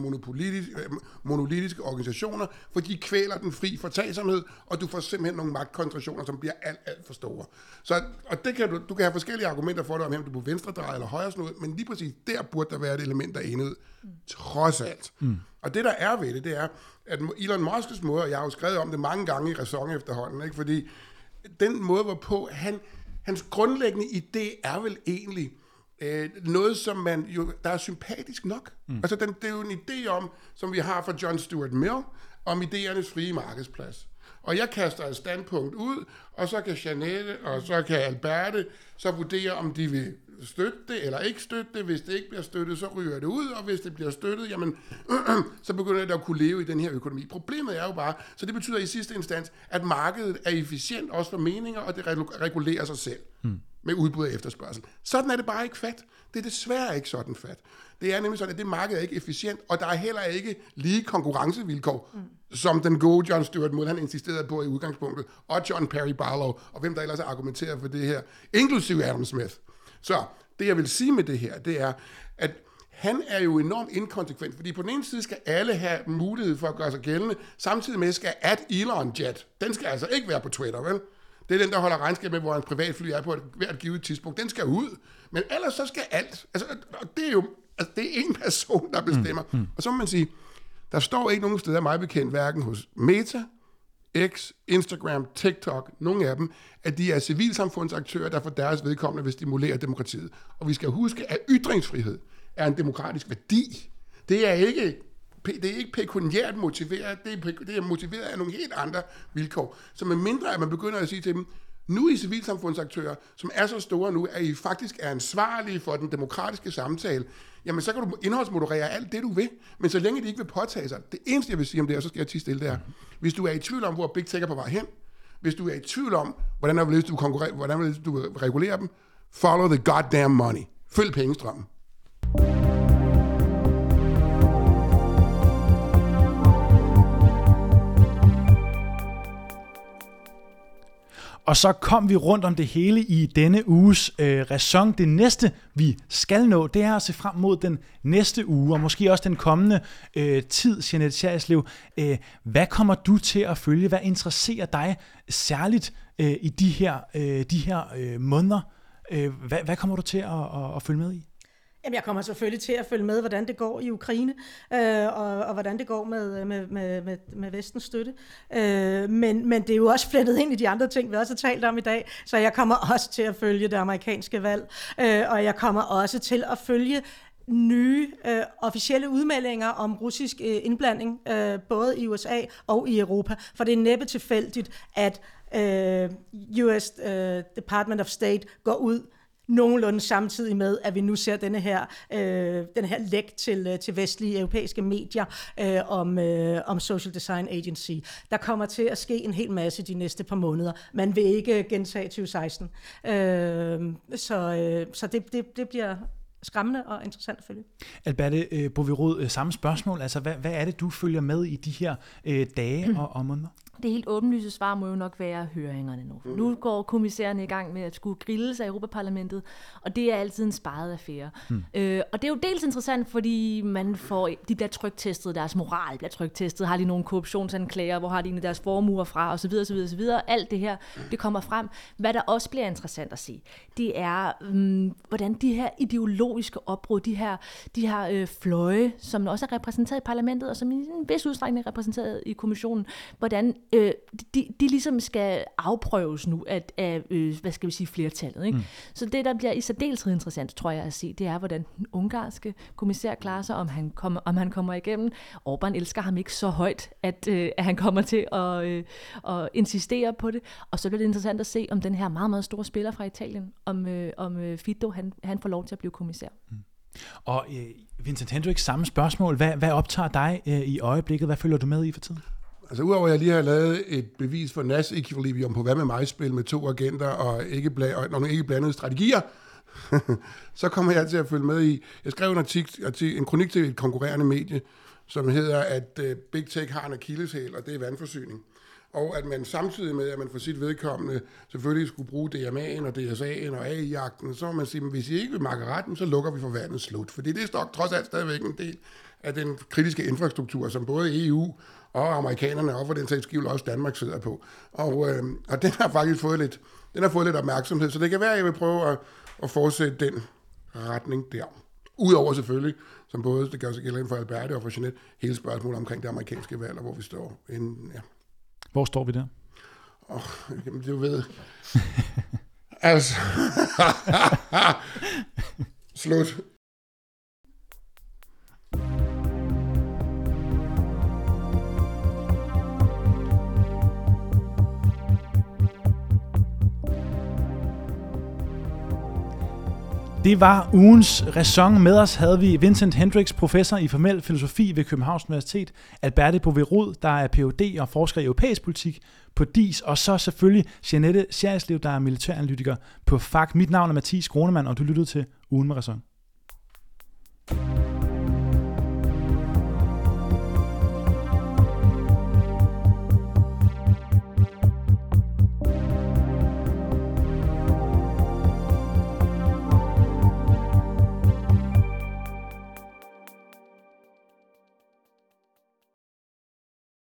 monolitiske organisationer, for de kvæler den fri fortagsomhed, og du får simpelthen nogle magtkoncentrationer, som bliver alt, alt for store. Så, og det kan du, du kan have forskellige argumenter for det, om du er på venstre drej eller højre snud, men lige præcis der burde der være et element, der er enighed, mm. trods alt. Mm. Og det, der er ved det, det er, at Elon Musks måde, og jeg har jo skrevet om det mange gange i Ræson efterhånden, ikke? Fordi den måde, hvorpå han, hans grundlæggende idé er vel egentlig øh, noget, som man jo, der er sympatisk nok. Mm. Altså, den, det er jo en idé om, som vi har fra John Stuart Mill, om idéernes frie markedsplads. Og jeg kaster et standpunkt ud, og så kan Jeanette, og så kan Alberte så vurdere, om de vil støtte det eller ikke støtte det. Hvis det ikke bliver støttet, så ryger det ud, og hvis det bliver støttet, jamen, så begynder det at kunne leve i den her økonomi. Problemet er jo bare, så det betyder i sidste instans, at markedet er efficient også for meninger, og det regulerer sig selv hmm. med udbud og efterspørgsel. Sådan er det bare ikke fat. Det er desværre ikke sådan fat. Det er nemlig sådan, at det marked er ikke efficient, og der er heller ikke lige konkurrencevilkår, mm. som den gode John Stuart Mill, han insisterede på i udgangspunktet, og John Perry Barlow, og hvem der ellers har argumenteret for det her, inklusive Adam Smith. Så det, jeg vil sige med det her, det er, at han er jo enormt inkonsekvent, fordi på den ene side skal alle have mulighed for at gøre sig gældende, samtidig med skal at Elon Jet, den skal altså ikke være på Twitter, vel? Det er den, der holder regnskab med, hvor en privatfly er på et hvert givet tidspunkt. Den skal ud. Men ellers så skal alt. Altså, og det er jo altså, det er en person, der bestemmer. Mm, mm. Og så må man sige, der står ikke nogen steder mig bekendt, hverken hos Meta, X, Instagram, TikTok, nogle af dem, at de er civilsamfundsaktører, der for deres vedkommende vil stimulere demokratiet. Og vi skal huske, at ytringsfrihed er en demokratisk værdi. Det er ikke, det er ikke pekuniært motiveret, det er, det er motiveret af nogle helt andre vilkår. Så med mindre, at man begynder at sige til dem, nu er I civilsamfundsaktører, som er så store nu, at I faktisk er ansvarlige for den demokratiske samtale, jamen så kan du indholdsmoderere alt det, du vil, men så længe de ikke vil påtage sig, det eneste, jeg vil sige om det, og så skal jeg tige stille, det er, hvis du er i tvivl om, hvor Big Tech er på vej hen, hvis du er i tvivl om, hvordan er det, du konkurrerer, hvordan er det, du regulerer dem, follow the goddamn money. Følg pengestrømmen. Og så kom vi rundt om det hele i denne uges øh, Ræson. Det næste, vi skal nå, det er at se frem mod den næste uge, og måske også den kommende øh, tid, Jeanette Kjærslev. Øh, hvad kommer du til at følge? Hvad interesserer dig særligt øh, i de her, øh, de her øh, måneder? Øh, hvad, hvad kommer du til at, at, at følge med i? Jamen, jeg kommer selvfølgelig til at følge med, hvordan det går i Ukraine, øh, og, og hvordan det går med, med, med, med, med Vestens støtte. Øh, men, men det er jo også flettet ind i de andre ting, vi også har talt om i dag, så jeg kommer også til at følge det amerikanske valg, øh, og jeg kommer også til at følge nye øh, officielle udmeldinger om russisk øh, indblanding, øh, både i U S A og i Europa, for det er næppe tilfældigt, at øh, U S øh, Department of State går ud nogenlunde samtidig med, at vi nu ser denne her, øh, den her læk til, til vestlige europæiske medier øh, om, øh, om Social Design Agency. Der kommer til at ske en hel masse de næste par måneder. Man vil ikke gentage tyve seksten. Øh, så øh, så det, det, det bliver skræmmende og interessant at følge. Alberte øh, Bovierud, øh, samme spørgsmål. Altså, hvad, hvad er det, du følger med i de her øh, dage og, og måneder? Det helt åbenlyse svar må jo nok være høringerne nu. Mm. Nu går kommissærerne i gang med at skulle grilles af Europaparlamentet, og det er altid en sparet affære. Mm. Øh, og det er jo dels interessant, fordi man får, de bliver tryktestet, deres moral bliver tryktestet, har de nogle korruptionsanklager, hvor har de deres formuer fra, osv. osv., osv. Alt det her, det kommer frem. Hvad der også bliver interessant at se, det er, um, hvordan de her ideologiske opbrud, de her, de her øh, fløje, som også er repræsenteret i parlamentet, og som i en vis udstrækning er repræsenteret i kommissionen, hvordan Øh, de, de ligesom skal afprøves nu af, af øh, hvad skal vi sige, flertallet. Ikke? Mm. Så det, der bliver i særdeleshed interessant, tror jeg at se, det er, hvordan den ungarske kommissær klarer sig, om han kommer, om han kommer igennem. Orbán elsker ham ikke så højt, at, øh, at han kommer til at, øh, at insistere på det. Og så bliver det interessant at se, om den her meget, meget store spiller fra Italien, om, øh, om øh, Fido, han, han får lov til at blive kommissær. Mm. Og øh, Vincent Hendricks, samme spørgsmål. Hvad, hvad optager dig øh, i øjeblikket? Hvad følger du med i for tiden? Altså udover at jeg lige har lavet et bevis for N A S-ekvilibrium på hvad med mig-spil med to agenter og, ikke bla- og nogle ikke blandede strategier, så kommer jeg til at følge med i. Jeg skrev en, artik, artik, en kronik til et konkurrerende medie, som hedder, at uh, Big Tech har en akilleshæl, og det er vandforsyning. Og at man samtidig med, at man for sit vedkommende selvfølgelig skulle bruge D M A'en og D S A'en og A I-jagten, så må man sige, at hvis I ikke vil makke retten, så lukker vi for vandet slut. Fordi det er stok, trods alt stadigvæk en del af den kritiske infrastruktur, som både E U og amerikanerne, og for den sags skyld også Danmark sidder på. Og, øh, og den har faktisk fået lidt, den har fået lidt opmærksomhed, så det kan være, at jeg vil prøve at, at fortsætte den retning der. Udover selvfølgelig, som både det gør sig gældende for Alberte og for Jeanette, hele spørgsmålet omkring det amerikanske valg, og hvor vi står inden, ja. Hvor står vi der? Åh, oh, jamen du ved. altså. Slut. Det var ugens ræson. Med os havde vi Vincent Hendricks, professor i formel filosofi ved Københavns Universitet, Alberte Bovee-Rud, der er P H D og forsker i europæisk politik på D I S, og så selvfølgelig Jeanette Skjerslev, der er militæranalytiker på F A C. Mit navn er Mathias Gronemann, og du lyttede til Ugen med Ræson.